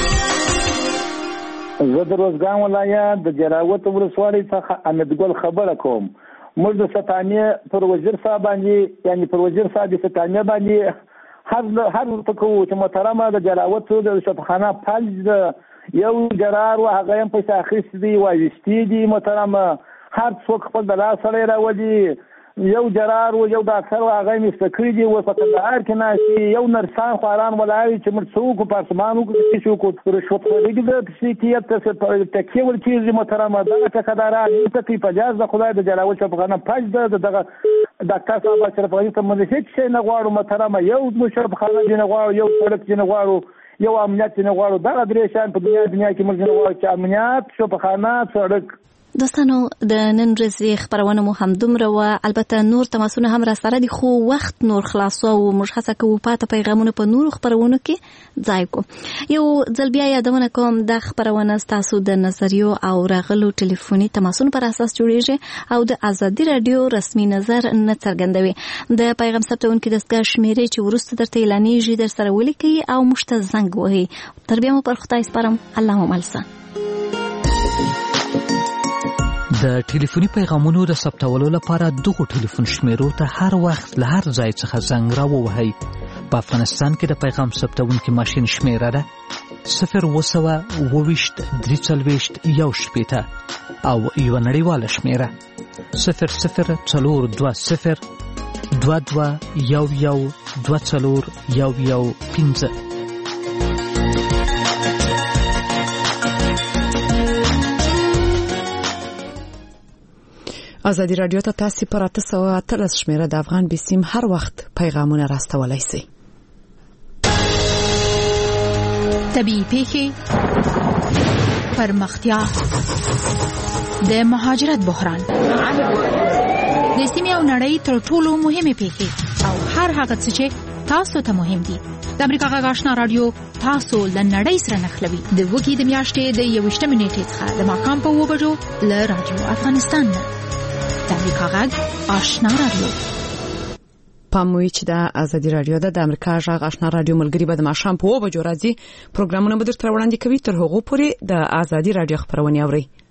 زه د روزګان ولایت د جلاوت ولسوالۍ څخه امیدګل خبره کوم. موږ د ستانیې پر وزیر صاحب باندې یعنی پر وزیر صاحب د ستانیې باندې هر ورته کوو چې محترمه د جلاوت د شفاخانه فلج یو جرار و هغه هم پیسې اخیستې دي وایستې دي. محترمه هر څوک خپل د لاس سره راولي. یو جرار و یو ډاکټر و هغه یې مسته کړي دي. اوس په کندهار کې ناستي یو نرسان خواران ولاړ چې موږ څه وکړو په اسمان وکړو چې وکړو رشوتخوري د پسیکیت تکیه ورکېږي. محترمه دغه ټکداران هېڅ کوي په جاز د خدای د جلاول شفاخانه فج ده دغه ډاکټر صاحب اشرف غني ته موږ هېڅ شی نه غواړو. محترمه یو شفاخانه دې نه غواړو، یو سړک دې نه غواړو، یو امنیت دې نه غواړو. دغه درې شیان په دنیا کې موږ نه غواړو چې امنیت، شفاخانه، سړک. دوستانو د نن ورځې خبرونه مو هم دومره وه. البته نور تماسونه هم را سره دي خو وخت نور خلاصو او موږ هڅه کوو پاته پیغامونه په نورو خبرونو کې ځای کو. یو ځل بیا یادونه کوم دا خبرونه ستاسو د نظریو او راغلو ټلیفوني تماسونو پر اساس جوړیږي او د ازادي رادیو رسمي نظر نه څرګندوي. د پیغام ثبتونکو دستګاه شمیرې چې وروسته درته اعلانېږي در سره ولیکئ او موږ ته زنګ ووهئ. تر بیا مو پر خدای سپارم. الله مو مل شه. د ټلیفوني پیغامونو د ثبتولو لپاره دغه ټلیفون شمیرو ته هر وخت له هر ځای څخه زنګ راووهئ. په افغانستان کې د پیغام ثبتونکي ماشین شمیره ده 0202341 او یو نړیواله شمیره 004201 2211241115. ازادي رادیو ته تاسو پر 813 شمیره د افغان بسیم هر وخت پیغامونه راستولای شئ. طبیعي پیښې، پرمختیا، د مهاجرت بحران، د سیمې او نړۍ تر ټولو مهمه پیښې او هر هغه څه چې تاسو ته مهم دي. د امریکا غږ آشنا رادیو تاسو له نړۍ سره نښلوي. د وګړي د میاشتې د 21 نیټې څخه د ماښام په 2 بجو له رادیو افغانستان نه. د امریکا غږ آشنا رادیو. پاموي چې د ازادي رادیو د امریکا غږ آشنا رادیو ملګری به د ماښام په 2 بجو راځي. پروګرامونه به درته وړاندې کوي. تر هغه پورې د ازادي رادیو خبرونه اورئ.